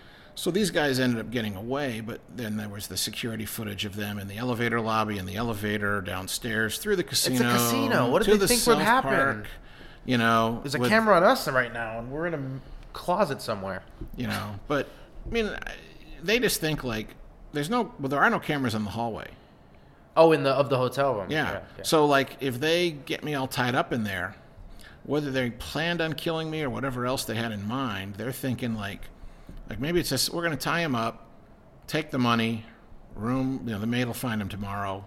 [SPEAKER 3] So these guys ended up getting away, but then there was the security footage of them in the elevator lobby, in the elevator, downstairs, through the casino.
[SPEAKER 1] It's a casino. What did
[SPEAKER 3] to
[SPEAKER 1] they
[SPEAKER 3] the
[SPEAKER 1] think would
[SPEAKER 3] South
[SPEAKER 1] happen?
[SPEAKER 3] Park, you know.
[SPEAKER 1] There's a
[SPEAKER 3] with-
[SPEAKER 1] camera on us right now, and we're in a closet somewhere.
[SPEAKER 3] You know, but, I mean, they just think, like, there's no, well, there are no cameras in the hallway.
[SPEAKER 1] Oh, in the of the hotel room.
[SPEAKER 3] Yeah.
[SPEAKER 1] yeah, yeah.
[SPEAKER 3] So, like, if they get me all tied up in there, whether they planned on killing me or whatever else they had in mind, they're thinking, like, like maybe it's just, we're going to tie him up, take the money, room, you know, the maid will find him tomorrow,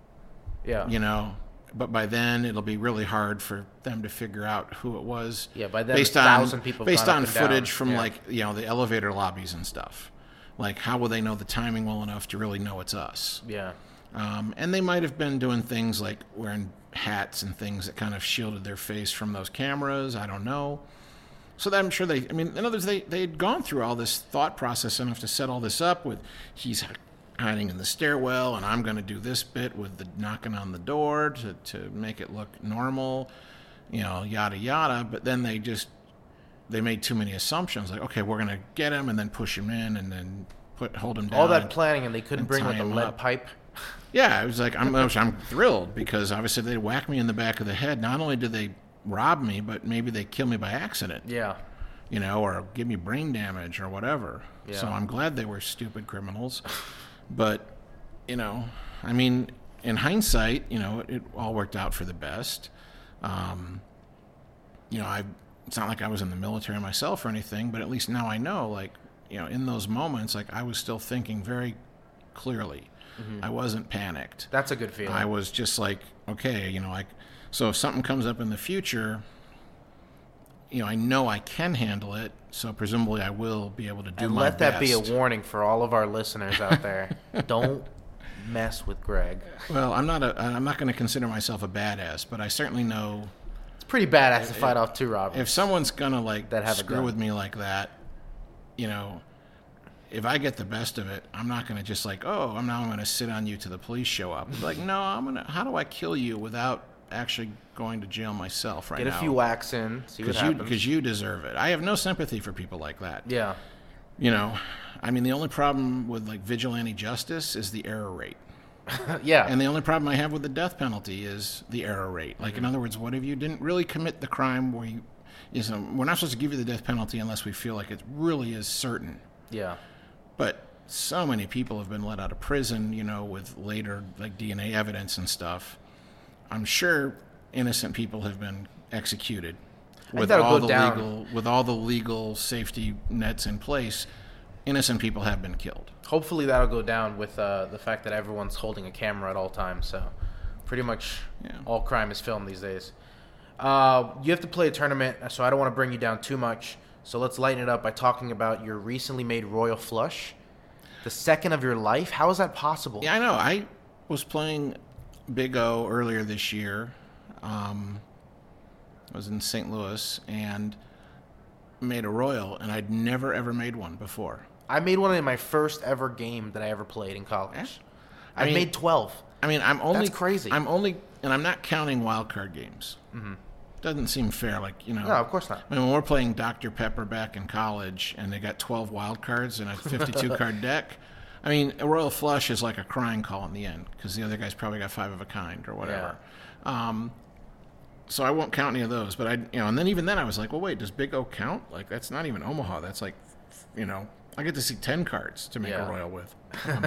[SPEAKER 1] Yeah.
[SPEAKER 3] you know, but by then it'll be really hard for them to figure out who it was.
[SPEAKER 1] Yeah, by then
[SPEAKER 3] based
[SPEAKER 1] a
[SPEAKER 3] on,
[SPEAKER 1] thousand people have
[SPEAKER 3] based
[SPEAKER 1] gone
[SPEAKER 3] on
[SPEAKER 1] up and down.
[SPEAKER 3] footage from,
[SPEAKER 1] Yeah.
[SPEAKER 3] like, you know, the elevator lobbies and stuff. Like, how will they know the timing well enough to really know it's us?
[SPEAKER 1] Yeah.
[SPEAKER 3] Um, and they might have been doing things like wearing hats and things that kind of shielded their face from those cameras. I don't know. So that I'm sure they, I mean, in other words, they, they had gone through all this thought process enough to set all this up with he's hiding in the stairwell and I'm going to do this bit with the knocking on the door to, to make it look normal, you know, yada, yada. But then they just, they made too many assumptions. Like, okay, we're going to get him and then push him in and then put hold him down.
[SPEAKER 1] All that planning, and they couldn't
[SPEAKER 3] and
[SPEAKER 1] bring
[SPEAKER 3] tie
[SPEAKER 1] like a
[SPEAKER 3] him
[SPEAKER 1] lead
[SPEAKER 3] up.
[SPEAKER 1] pipe.
[SPEAKER 3] Yeah, it was like, I'm I'm thrilled because obviously if they whack me in the back of the head, not only did they rob me, but maybe they kill me by accident,
[SPEAKER 1] Yeah.
[SPEAKER 3] you know, or give me brain damage or whatever.
[SPEAKER 1] Yeah.
[SPEAKER 3] So I'm glad they were stupid criminals. But, you know, I mean, in hindsight, you know, it, it all worked out for the best. Um, you know, I it's not like I was in the military myself or anything, but at least now I know, like, you know, in those moments, like, I was still thinking very clearly. Mm-hmm. I wasn't panicked.
[SPEAKER 1] That's a good feeling.
[SPEAKER 3] I was just like, okay, you know, like, so if something comes up in the future, you know, I know I can handle it, so presumably I will be able to do
[SPEAKER 1] and
[SPEAKER 3] my
[SPEAKER 1] let that
[SPEAKER 3] best.
[SPEAKER 1] be a warning for all of our listeners out there. Don't mess with Greg.
[SPEAKER 3] Well, I'm not a, I'm not going to consider myself a badass, but I certainly know
[SPEAKER 1] It's pretty badass to fight off two robbers.
[SPEAKER 3] if someone's going to like
[SPEAKER 1] That have a
[SPEAKER 3] screw
[SPEAKER 1] gun.
[SPEAKER 3] with me like that, you know, if I get the best of it, I'm not going to just like, oh, I'm now going to sit on you till the police show up. Like, no, I'm going to, how do I kill you without actually going to jail myself right
[SPEAKER 1] Get
[SPEAKER 3] now?
[SPEAKER 1] Get a few whacks in, see what happens.
[SPEAKER 3] Because you, you deserve it. I have no sympathy for people like that.
[SPEAKER 1] Yeah.
[SPEAKER 3] You know, I mean, the only problem with, like, vigilante justice is the error rate.
[SPEAKER 1] Yeah.
[SPEAKER 3] And the only problem I have with the death penalty is the error rate. Like,
[SPEAKER 1] mm-hmm.
[SPEAKER 3] in other words, what if you didn't really commit the crime where you, you know, we're not supposed to give you the death penalty unless we feel like it really is certain.
[SPEAKER 1] Yeah.
[SPEAKER 3] But so many people have been let out of prison, you know, with later, like, D N A evidence and stuff. I'm sure innocent people have been executed with all the down. legal with all the legal safety nets in place. Innocent people have been killed.
[SPEAKER 1] Hopefully that'll go down with uh, the fact that everyone's holding a camera at all times. So pretty much yeah. all crime is filmed these days. Uh, you have to play a tournament, so I don't want to bring you down too much. So let's lighten it up by talking about your recently made Royal Flush, the second of your life. How is that possible?
[SPEAKER 3] Yeah, I know. I was playing Big O earlier this year. Um, I was in Saint Louis and made a Royal, and I'd never, ever made one before.
[SPEAKER 1] I made one in my first ever game that I ever played in college. Yeah. I, I mean, made twelve.
[SPEAKER 3] I mean, I'm only...
[SPEAKER 1] That's crazy.
[SPEAKER 3] I'm only... And I'm not counting wild card games.
[SPEAKER 1] Mm-hmm.
[SPEAKER 3] Doesn't seem fair, like, you know...
[SPEAKER 1] No, of course not.
[SPEAKER 3] I mean, when we're playing Doctor Pepper back in college, and they got twelve wild cards and a fifty-two card deck... I mean, a Royal Flush is like a crying call in the end because the other guy's probably got five of a kind or whatever. Yeah. Um, so I won't count any of those. But I, you know, and then even then I was like, well, wait, does Big O count? Like, that's not even Omaha. That's like, you know, I get to see ten cards to make yeah. a Royal with. Um,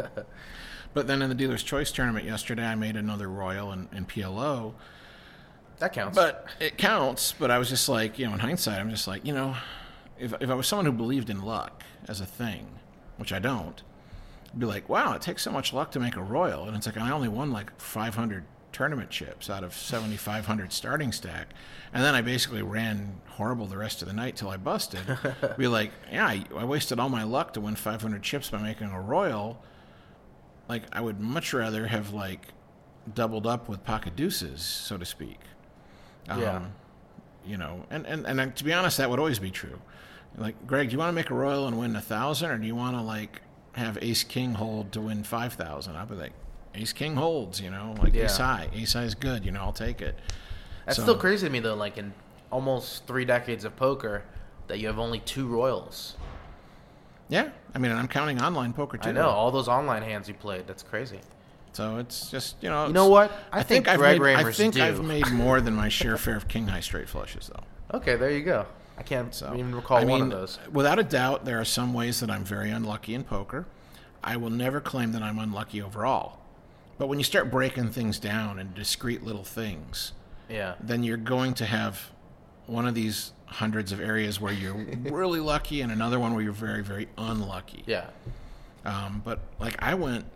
[SPEAKER 3] but then in the Dealer's Choice tournament yesterday, I made another Royal in, in P L O.
[SPEAKER 1] That counts.
[SPEAKER 3] But it counts. But I was just like, you know, in hindsight, I'm just like, you know, if if I was someone who believed in luck as a thing, which I don't, be like, wow, it takes so much luck to make a Royal. And it's like, I only won like five hundred tournament chips out of seventy-five hundred starting stack. And then I basically ran horrible the rest of the night till I busted. Be like, yeah, I, I wasted all my luck to win five hundred chips by making a Royal. Like, I would much rather have, like, doubled up with pocket deuces, so to speak. Um,
[SPEAKER 1] yeah.
[SPEAKER 3] You know, and, and, and to be honest, that would always be true. Like, Greg, do you want to make a Royal and win a thousand, or do you want to, like, have ace king hold to win five thousand? I'll be like, ace king holds, you know, like yeah. ace high. Ace high is good, you know, I'll take it.
[SPEAKER 1] That's so, still crazy to me, though, like in almost three decades of poker, that you have only two Royals.
[SPEAKER 3] Yeah. I mean, and I'm counting online poker, too.
[SPEAKER 1] I know. All those online hands you played. That's crazy.
[SPEAKER 3] So it's just, you know.
[SPEAKER 1] You know what?
[SPEAKER 3] I,
[SPEAKER 1] I
[SPEAKER 3] think,
[SPEAKER 1] think
[SPEAKER 3] I've
[SPEAKER 1] Greg
[SPEAKER 3] made,
[SPEAKER 1] Ramers
[SPEAKER 3] I think
[SPEAKER 1] do.
[SPEAKER 3] I've made more than my share fair of king high straight flushes, though.
[SPEAKER 1] Okay, there you go. I can't
[SPEAKER 3] so,
[SPEAKER 1] even recall
[SPEAKER 3] I
[SPEAKER 1] one
[SPEAKER 3] mean,
[SPEAKER 1] of those.
[SPEAKER 3] Without a doubt, there are some ways that I'm very unlucky in poker. I will never claim that I'm unlucky overall. But when you start breaking things down in discrete little things,
[SPEAKER 1] yeah,
[SPEAKER 3] then you're going to have one of these hundreds of areas where you're really lucky and another one where you're very, very unlucky.
[SPEAKER 1] Yeah.
[SPEAKER 3] Um, but, like, I went...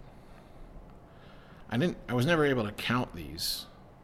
[SPEAKER 3] I didn't. I was never able to count these,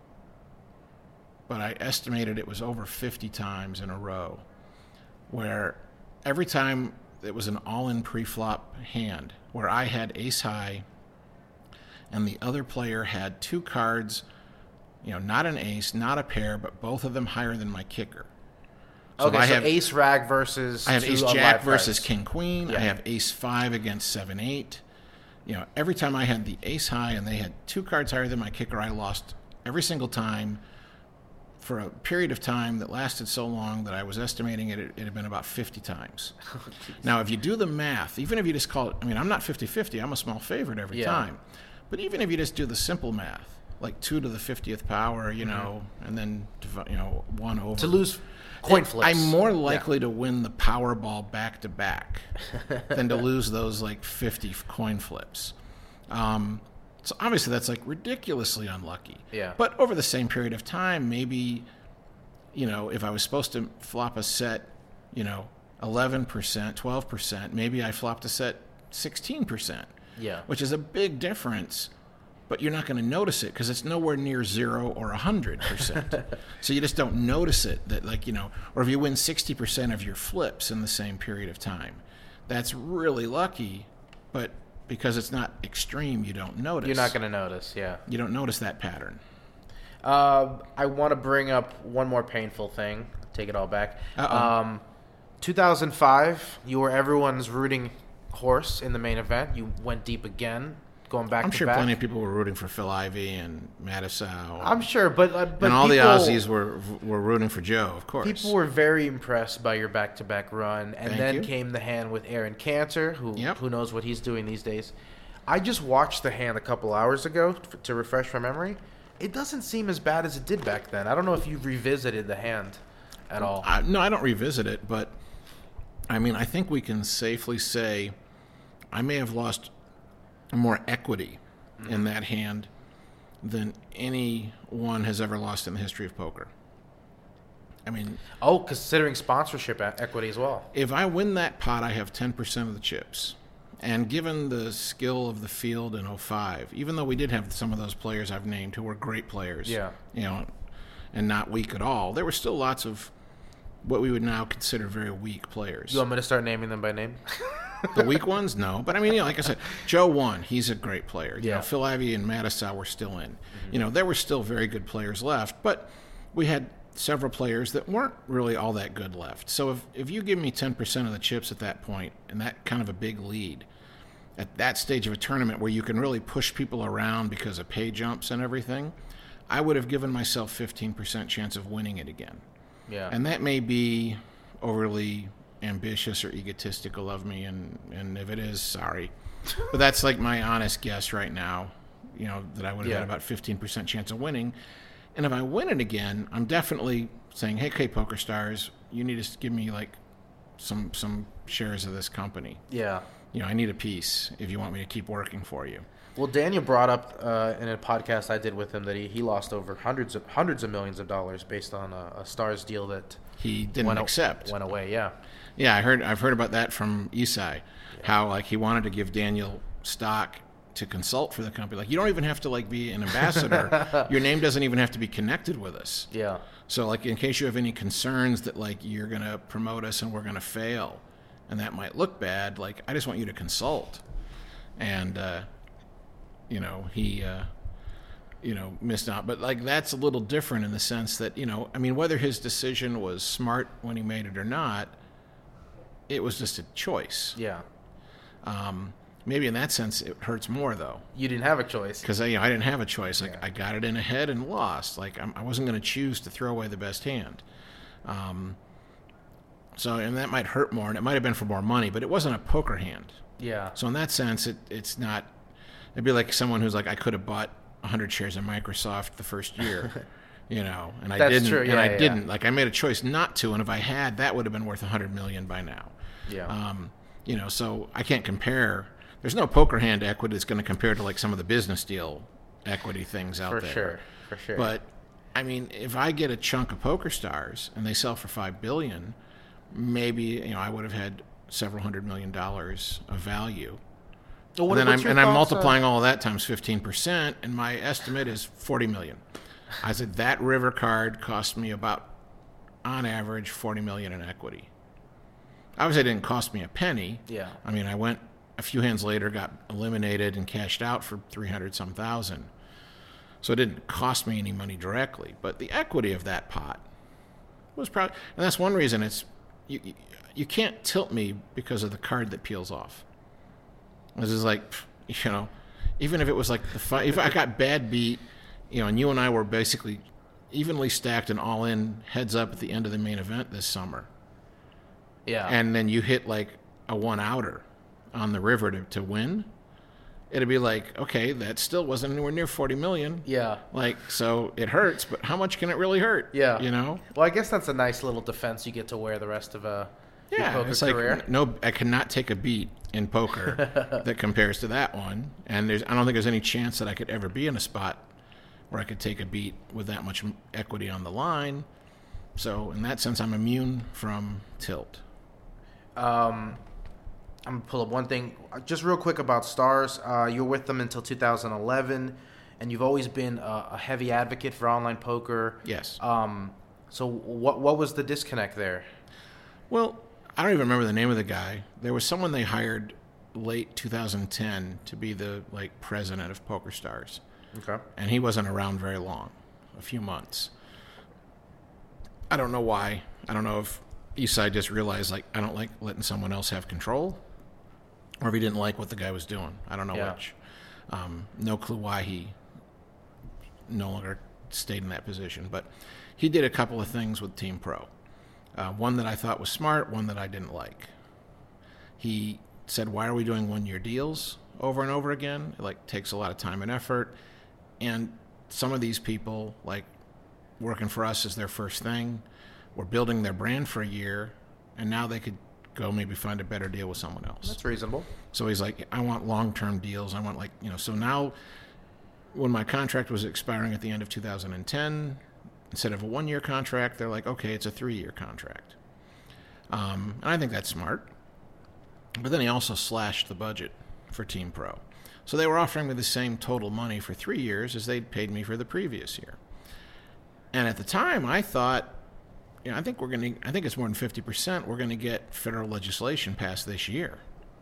[SPEAKER 3] but I estimated it was over fifty times in a row, where every time it was an all-in pre-flop hand, where I had ace high, and the other player had two cards, you know, not an ace, not a pair, but both of them higher than my kicker.
[SPEAKER 1] So okay, I so have, ace rag versus
[SPEAKER 3] I have
[SPEAKER 1] two
[SPEAKER 3] ace jack versus
[SPEAKER 1] cards.
[SPEAKER 3] king queen. Yeah. I have ace five against seven eight. You know, every time I had the ace high and they had two cards higher than my kicker, I lost every single time for a period of time that lasted so long that I was estimating it, it had been about fifty times. Oh, now, if you do the math, even if you just call it, I mean, I'm not fifty-fifty, I'm a small favorite every yeah. time. But even if you just do the simple math, like two to the fiftieth power, you mm-hmm. know, and then, you know, one over.
[SPEAKER 1] To lose coin flips.
[SPEAKER 3] I'm more likely yeah. to win the Powerball back-to-back than to lose those, like, fifty coin flips. Um, so obviously that's, like, ridiculously unlucky.
[SPEAKER 1] Yeah.
[SPEAKER 3] But over the same period of time, maybe, you know, if I was supposed to flop a set, you know, eleven percent, twelve percent, maybe I flopped a set sixteen percent.
[SPEAKER 1] Yeah.
[SPEAKER 3] Which is a big difference. But you're not going to notice it because it's nowhere near zero or one hundred percent. So you just don't notice it that, like, you know, or if you win sixty percent of your flips in the same period of time, that's really lucky. But because it's not extreme, you don't notice.
[SPEAKER 1] You're not going to notice, yeah.
[SPEAKER 3] You don't notice that pattern.
[SPEAKER 1] Uh, I want to bring up one more painful thing. Take it all back.
[SPEAKER 3] Uh-oh.
[SPEAKER 1] Um, two thousand five, you were everyone's rooting horse in the main event. You went deep again, going back
[SPEAKER 3] I'm
[SPEAKER 1] to
[SPEAKER 3] sure
[SPEAKER 1] back.
[SPEAKER 3] plenty of people were rooting for Phil Ivey and Mattisau.
[SPEAKER 1] I'm sure, but, uh, but
[SPEAKER 3] and all
[SPEAKER 1] people,
[SPEAKER 3] the Aussies were were rooting for Joe, of course.
[SPEAKER 1] People were very impressed by your back-to-back run, and
[SPEAKER 3] Thank
[SPEAKER 1] then
[SPEAKER 3] you.
[SPEAKER 1] came the hand with Aaron Cantor, who
[SPEAKER 3] Yep.
[SPEAKER 1] who knows what he's doing these days. I just watched the hand a couple hours ago f- to refresh my memory. It doesn't seem as bad as it did back then. I don't know if you revisited the hand at all.
[SPEAKER 3] I, no, I don't revisit it, but I mean, I think we can safely say I may have lost more equity mm-hmm. in that hand than anyone has ever lost in the history of poker. I mean,
[SPEAKER 1] oh, considering sponsorship e- equity as well.
[SPEAKER 3] If I win that pot, I have ten percent of the chips. And given the skill of the field in oh five, even though we did have some of those players I've named who were great players,
[SPEAKER 1] yeah,
[SPEAKER 3] you know, and not weak at all, there were still lots of what we would now consider very weak players.
[SPEAKER 1] You want me to start naming them by name?
[SPEAKER 3] The weak ones? No. But I mean, you know, like I said, Joe won. He's a great player. You
[SPEAKER 1] yeah.
[SPEAKER 3] know, Phil Ivey and Mattisau were still in.
[SPEAKER 1] Mm-hmm.
[SPEAKER 3] You know, there were still very good players left, but we had several players that weren't really all that good left. So if, if you give me ten percent of the chips at that point, and that kind of a big lead, at that stage of a tournament where you can really push people around because of pay jumps and everything, I would have given myself fifteen percent chance of winning it again.
[SPEAKER 1] Yeah.
[SPEAKER 3] And that may be overly ambitious or egotistical of me, and, and if it is, sorry. But that's like my honest guess right now, you know, that I would have
[SPEAKER 1] yeah.
[SPEAKER 3] had about fifteen percent chance of winning. And if I win it again, I'm definitely saying, hey, okay, PokerStars, you need to give me like some some shares of this company.
[SPEAKER 1] Yeah.
[SPEAKER 3] You know, I need a piece if you want me to keep working for you.
[SPEAKER 1] Well, Daniel brought up uh, in a podcast I did with him that he, he lost over hundreds of hundreds of millions of dollars based on a, a Stars deal that
[SPEAKER 3] he didn't
[SPEAKER 1] went
[SPEAKER 3] accept.
[SPEAKER 1] A, went away, yeah.
[SPEAKER 3] Yeah, I heard. I've heard about that from Isai, yeah. how like he wanted to give Daniel stock to consult for the company. Like, you don't even have to like be an ambassador. Your name doesn't even have to be connected with us.
[SPEAKER 1] Yeah.
[SPEAKER 3] So like, in case you have any concerns that like you're gonna promote us and we're gonna fail, and that might look bad, like I just want you to consult. And uh, you know, he uh, you know missed out. But like that's a little different in the sense that, you know, I mean, whether his decision was smart when he made it or not, it was just a choice.
[SPEAKER 1] Yeah.
[SPEAKER 3] Um, maybe in that sense it hurts more though.
[SPEAKER 1] You didn't have a choice.
[SPEAKER 3] Because I, you know, I didn't have a choice. Like,
[SPEAKER 1] yeah.
[SPEAKER 3] I got it in a head and lost. Like, I'm, I wasn't going to choose to throw away the best hand. Um, so, and that might hurt more, and it might have been for more money, but it wasn't a poker hand.
[SPEAKER 1] Yeah.
[SPEAKER 3] So in that sense, it it's not. It'd be like someone who's like, I could have bought one hundred shares of Microsoft the first year, you know, and I
[SPEAKER 1] That's
[SPEAKER 3] didn't.
[SPEAKER 1] true.
[SPEAKER 3] And
[SPEAKER 1] Yeah,
[SPEAKER 3] I
[SPEAKER 1] yeah,
[SPEAKER 3] didn't.
[SPEAKER 1] yeah.
[SPEAKER 3] Like, I made a choice not to, and if I had, that would have been worth one hundred million dollars by now.
[SPEAKER 1] Yeah.
[SPEAKER 3] Um, you know, so I can't compare. There's no poker hand equity that's going to compare to like some of the business deal equity things out
[SPEAKER 1] for
[SPEAKER 3] there.
[SPEAKER 1] For sure. For sure.
[SPEAKER 3] But I mean, if I get a chunk of PokerStars and they sell for five billion dollars, maybe, you know, I would have had several hundred million dollars of value.
[SPEAKER 1] Well, what,
[SPEAKER 3] and then
[SPEAKER 1] what's
[SPEAKER 3] I'm,
[SPEAKER 1] your
[SPEAKER 3] and I'm
[SPEAKER 1] thoughts,
[SPEAKER 3] multiplying
[SPEAKER 1] uh,
[SPEAKER 3] all of that times fifteen percent, and my estimate is forty million dollars. I said that river card cost me about, on average, forty million dollars in equity. Obviously, it didn't cost me a penny.
[SPEAKER 1] Yeah.
[SPEAKER 3] I mean, I went a few hands later, got eliminated and cashed out for three hundred some thousand. So it didn't cost me any money directly, but the equity of that pot was probably, and that's one reason it's you. You, you can't tilt me because of the card that peels off. This is like, you know, even if it was like the fight, if I got bad beat, you know, and you and I were basically evenly stacked and all in heads up at the end of the main event this summer.
[SPEAKER 1] Yeah.
[SPEAKER 3] And then you hit like a one outer on the river to, to win, it'd be like, okay, that still wasn't anywhere near forty million.
[SPEAKER 1] Yeah.
[SPEAKER 3] Like, so it hurts, but how much can it really hurt?
[SPEAKER 1] Yeah.
[SPEAKER 3] You know?
[SPEAKER 1] Well, I guess that's a nice little defense you get to wear the rest of a your
[SPEAKER 3] Yeah.
[SPEAKER 1] poker
[SPEAKER 3] It's
[SPEAKER 1] career.
[SPEAKER 3] like, no, I cannot take a beat in poker that compares to that one. And there's, I don't think there's any chance that I could ever be in a spot where I could take a beat with that much equity on the line. So in that sense, I'm immune from tilt.
[SPEAKER 1] Um, I'm going to pull up one thing. Just real quick about Stars. Uh, you were with them until two thousand eleven, and you've always been a, a heavy advocate for online poker.
[SPEAKER 3] Yes.
[SPEAKER 1] Um, so what what was the disconnect there?
[SPEAKER 3] Well, I don't even remember the name of the guy. There was someone they hired late two thousand ten to be the like president of PokerStars.
[SPEAKER 1] Okay.
[SPEAKER 3] And he wasn't around very long, a few months. I don't know why. I don't know if Isai just realized, like, I don't like letting someone else have control, or if he didn't like what the guy was doing. I don't know
[SPEAKER 1] Yeah.
[SPEAKER 3] which. Um, no clue why he no longer stayed in that position. But he did a couple of things with Team Pro. Uh, one that I thought was smart, one that I didn't like. He said, why are we doing one-year deals over and over again? It like takes a lot of time and effort. And some of these people, like, working for us is their first thing. We're building their brand for a year, and now they could go maybe find a better deal with someone else.
[SPEAKER 1] That's reasonable.
[SPEAKER 3] So he's like, I want long-term deals. I want, like, you know, so now when my contract was expiring at the end of two thousand ten, instead of a one-year contract, they're like, okay, it's a three-year contract. Um, and I think that's smart. But then he also slashed the budget for Team Pro. So they were offering me the same total money for three years as they'd paid me for the previous year. And at the time, I thought, you know, I think we're going to, I think it's more than fifty percent, we're going to get federal legislation passed this year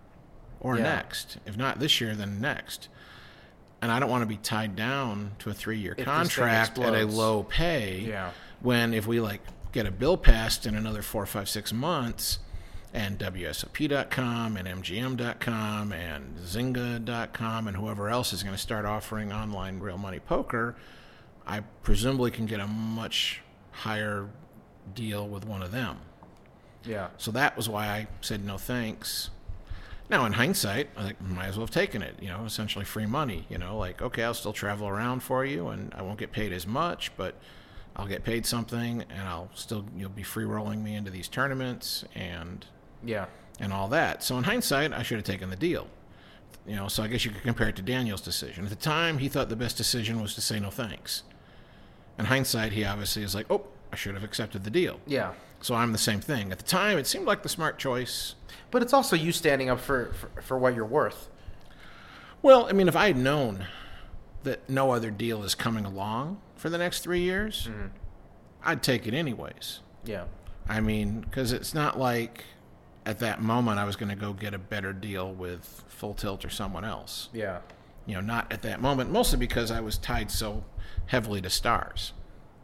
[SPEAKER 3] or
[SPEAKER 1] Yeah.
[SPEAKER 3] next. If not this year, then next. And I don't want to be tied down to a three-year
[SPEAKER 1] If this thing
[SPEAKER 3] contract at a
[SPEAKER 1] explodes.
[SPEAKER 3] low pay
[SPEAKER 1] Yeah.
[SPEAKER 3] when if we, like, get a bill passed in another four, five, six months, and W S O P dot com and M G M dot com and Zynga dot com and whoever else is going to start offering online real money poker, I presumably can get a much higher deal with one of them.
[SPEAKER 1] Yeah.
[SPEAKER 3] So that was why I said no thanks. Now, in hindsight, I think might as well have taken it, you know, essentially free money, you know, like, okay, I'll still travel around for you and I won't get paid as much, but I'll get paid something and I'll still, you'll be free rolling me into these tournaments and
[SPEAKER 1] Yeah.
[SPEAKER 3] and all that. So in hindsight, I should have taken the deal. You know, so I guess you could compare it to Daniel's decision. At the time, he thought the best decision was to say no thanks. In hindsight, he obviously is like, oh, I should have accepted the deal.
[SPEAKER 1] Yeah.
[SPEAKER 3] So I'm the same thing. At the time, it seemed like the smart choice.
[SPEAKER 1] But it's also you standing up for, for, for what you're worth.
[SPEAKER 3] Well, I mean, if I had known that no other deal is coming along for the next three years,
[SPEAKER 1] Mm-hmm.
[SPEAKER 3] I'd take it anyways.
[SPEAKER 1] Yeah.
[SPEAKER 3] I mean, because it's not like at that moment I was going to go get a better deal with Full Tilt or someone else.
[SPEAKER 1] Yeah.
[SPEAKER 3] You know, not at that moment, mostly because I was tied so heavily to stars.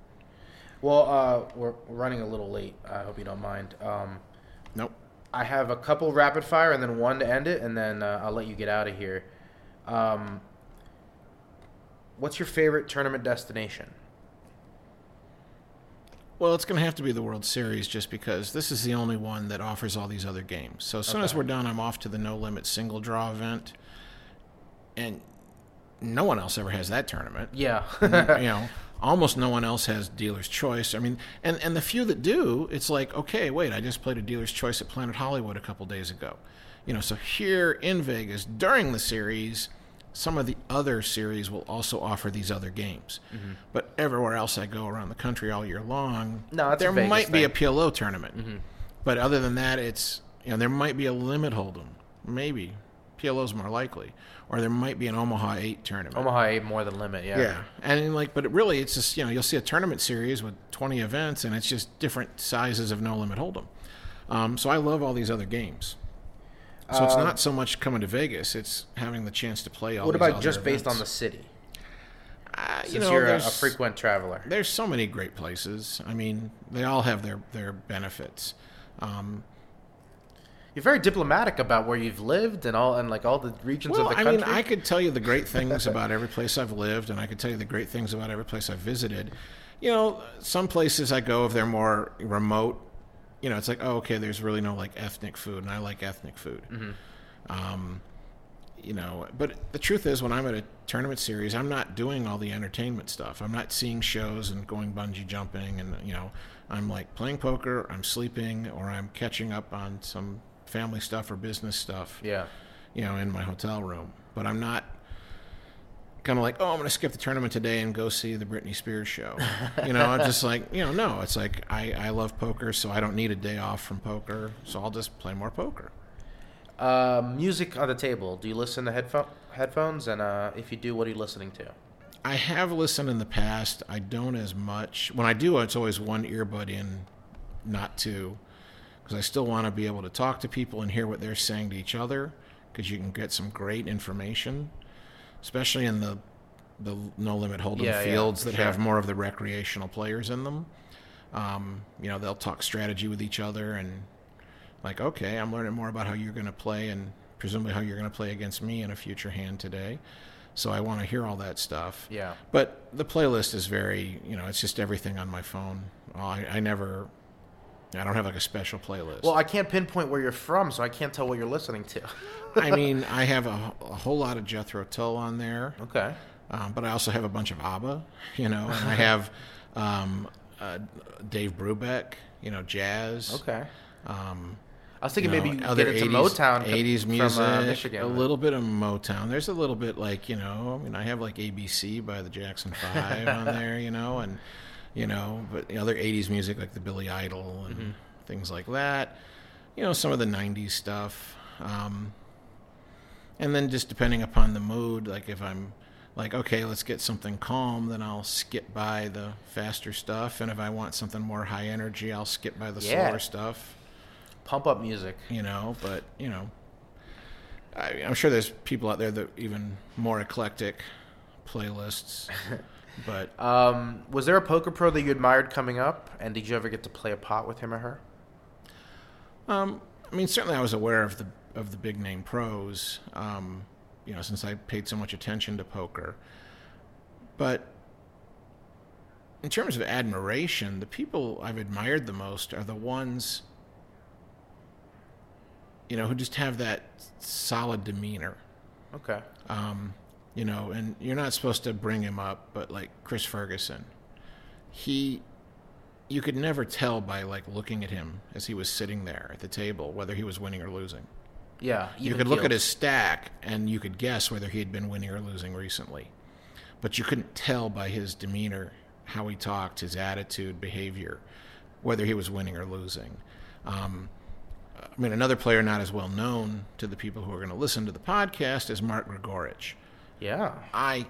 [SPEAKER 1] Well, uh, we're we're running a little late. I hope you don't mind. Um,
[SPEAKER 3] Nope.
[SPEAKER 1] I have a couple rapid fire and then one to end it, and then uh, I'll let you get out of here. Um, what's your favorite tournament destination?
[SPEAKER 3] Well, it's going to have to be the World Series just because this is the only one that offers all these other games. So as soon as
[SPEAKER 1] Okay.
[SPEAKER 3] we're done, I'm off to the No Limit single draw event. And no one else ever has that tournament.
[SPEAKER 1] Yeah.
[SPEAKER 3] you know, almost no one else has Dealer's Choice. I mean, and, and the few that do, it's like, okay, wait, I just played a Dealer's Choice at Planet Hollywood a couple days ago. You know, so here in Vegas, during the series, some of the other series will also offer these other games.
[SPEAKER 1] Mm-hmm.
[SPEAKER 3] But everywhere else I go around the country all year long,
[SPEAKER 1] No, it's a
[SPEAKER 3] there
[SPEAKER 1] Vegas
[SPEAKER 3] might be
[SPEAKER 1] thing.
[SPEAKER 3] a P L O tournament.
[SPEAKER 1] Mm-hmm.
[SPEAKER 3] But other than that, it's, you know, there might be a Limit Hold'em. Maybe. P L O's more likely. Or there might be an Omaha eight tournament.
[SPEAKER 1] Omaha eight more than limit. Yeah.
[SPEAKER 3] Yeah, and like, but it really, it's just, you know, you'll see a tournament series with twenty events, and it's just different sizes of No Limit Hold'em. Um, so I love all these other games. So it's
[SPEAKER 1] Uh,
[SPEAKER 3] not so much coming to Vegas; it's having the chance to play all.
[SPEAKER 1] What
[SPEAKER 3] these
[SPEAKER 1] about
[SPEAKER 3] other
[SPEAKER 1] just based on the
[SPEAKER 3] events.
[SPEAKER 1] city?
[SPEAKER 3] Uh, you
[SPEAKER 1] Since
[SPEAKER 3] know,
[SPEAKER 1] you're a, a
[SPEAKER 3] there's-
[SPEAKER 1] frequent traveler.
[SPEAKER 3] There's so many great places. I mean, they all have their their benefits. Um,
[SPEAKER 1] You're very diplomatic about where you've lived and all, and like all the regions
[SPEAKER 3] Well,
[SPEAKER 1] of the
[SPEAKER 3] I
[SPEAKER 1] country.
[SPEAKER 3] mean, I could tell you the great things about every place I've lived, and I could tell you the great things about every place I've visited. You know, some places I go, if they're more remote, you know, it's like, oh, okay, there's really no, like, ethnic food, and I like ethnic food.
[SPEAKER 1] Mm-hmm.
[SPEAKER 3] Um, you know, but the truth is, when I'm at a tournament series, I'm not doing all the entertainment stuff. I'm not seeing shows and going bungee jumping, and, you know, I'm, like, playing poker, I'm sleeping, or I'm catching up on some family stuff or business stuff,
[SPEAKER 1] yeah.
[SPEAKER 3] you know, in my hotel room. But I'm not kind of like, oh, I'm going to skip the tournament today and go see the Britney Spears show. You know, I'm just like, you know, no, it's like I, I love poker, so I don't need a day off from poker, so I'll just play more poker.
[SPEAKER 1] Uh, music on the table. Do you listen to headphone headphones? And uh, if you do, what are you listening to?
[SPEAKER 3] I have listened in the past. I don't as much. When I do, it's always one earbud in, not two, because I still want to be able to talk to people and hear what they're saying to each other, because you can get some great information, especially in the the No Limit Hold'em
[SPEAKER 1] Yeah, yeah,
[SPEAKER 3] fields
[SPEAKER 1] for
[SPEAKER 3] that
[SPEAKER 1] sure.
[SPEAKER 3] have more of the recreational players in them. Um, you know, they'll talk strategy with each other and like, okay, I'm learning more about how you're going to play and presumably how you're going to play against me in a future hand today. So I want to hear all that stuff.
[SPEAKER 1] Yeah.
[SPEAKER 3] But the playlist is very, you know, it's just everything on my phone. I, I never, I don't have like a special playlist.
[SPEAKER 1] Well, I can't pinpoint where you're from, so I can't tell what you're listening to.
[SPEAKER 3] I mean, I have a, a whole lot of Jethro Tull on there.
[SPEAKER 1] Okay.
[SPEAKER 3] Um, but I also have a bunch of ABBA, you know, and I have um, uh, Dave Brubeck, you know, jazz.
[SPEAKER 1] Okay.
[SPEAKER 3] Um,
[SPEAKER 1] I was thinking
[SPEAKER 3] you know,
[SPEAKER 1] maybe you could
[SPEAKER 3] other
[SPEAKER 1] get into
[SPEAKER 3] eighties,
[SPEAKER 1] Motown
[SPEAKER 3] eighties
[SPEAKER 1] from,
[SPEAKER 3] music,
[SPEAKER 1] uh, Michigan.
[SPEAKER 3] a little bit of Motown. There's a little bit like, you know, I mean, I have like A B C by the Jackson Five on there, you know, and, you know, but you know, other eighties music like the Billy Idol and mm-hmm. things like that. You know, some of the nineties stuff. Um, and then just depending upon the mood, like if I'm like, okay, let's get something calm, then I'll skip by the faster stuff. And if I want something more high energy, I'll skip by the
[SPEAKER 1] yeah.
[SPEAKER 3] slower stuff.
[SPEAKER 1] Pump up music.
[SPEAKER 3] You know, but, you know, I, I'm sure there's people out there that even more eclectic playlists. But
[SPEAKER 1] um, was there a poker pro that you admired coming up? And did you ever get to play a pot with him or her?
[SPEAKER 3] Um, I mean, certainly I was aware of the of the big name pros, um, you know, since I paid so much attention to poker. But in terms of admiration, the people I've admired the most are the ones, you know, who just have that solid demeanor.
[SPEAKER 1] Okay.
[SPEAKER 3] Um, you know, and you're not supposed to bring him up, but like Chris Ferguson, he, you could never tell by like looking at him as he was sitting there at the table whether he was winning or losing.
[SPEAKER 1] Yeah.
[SPEAKER 3] You could look at his stack and you could guess whether he had been winning or losing recently, but you couldn't tell by his demeanor, how he talked, his attitude, behavior, whether he was winning or losing. Um, I mean, another player not as well known to the people who are going to listen to the podcast is Mark Gregorich.
[SPEAKER 1] Yeah.
[SPEAKER 3] I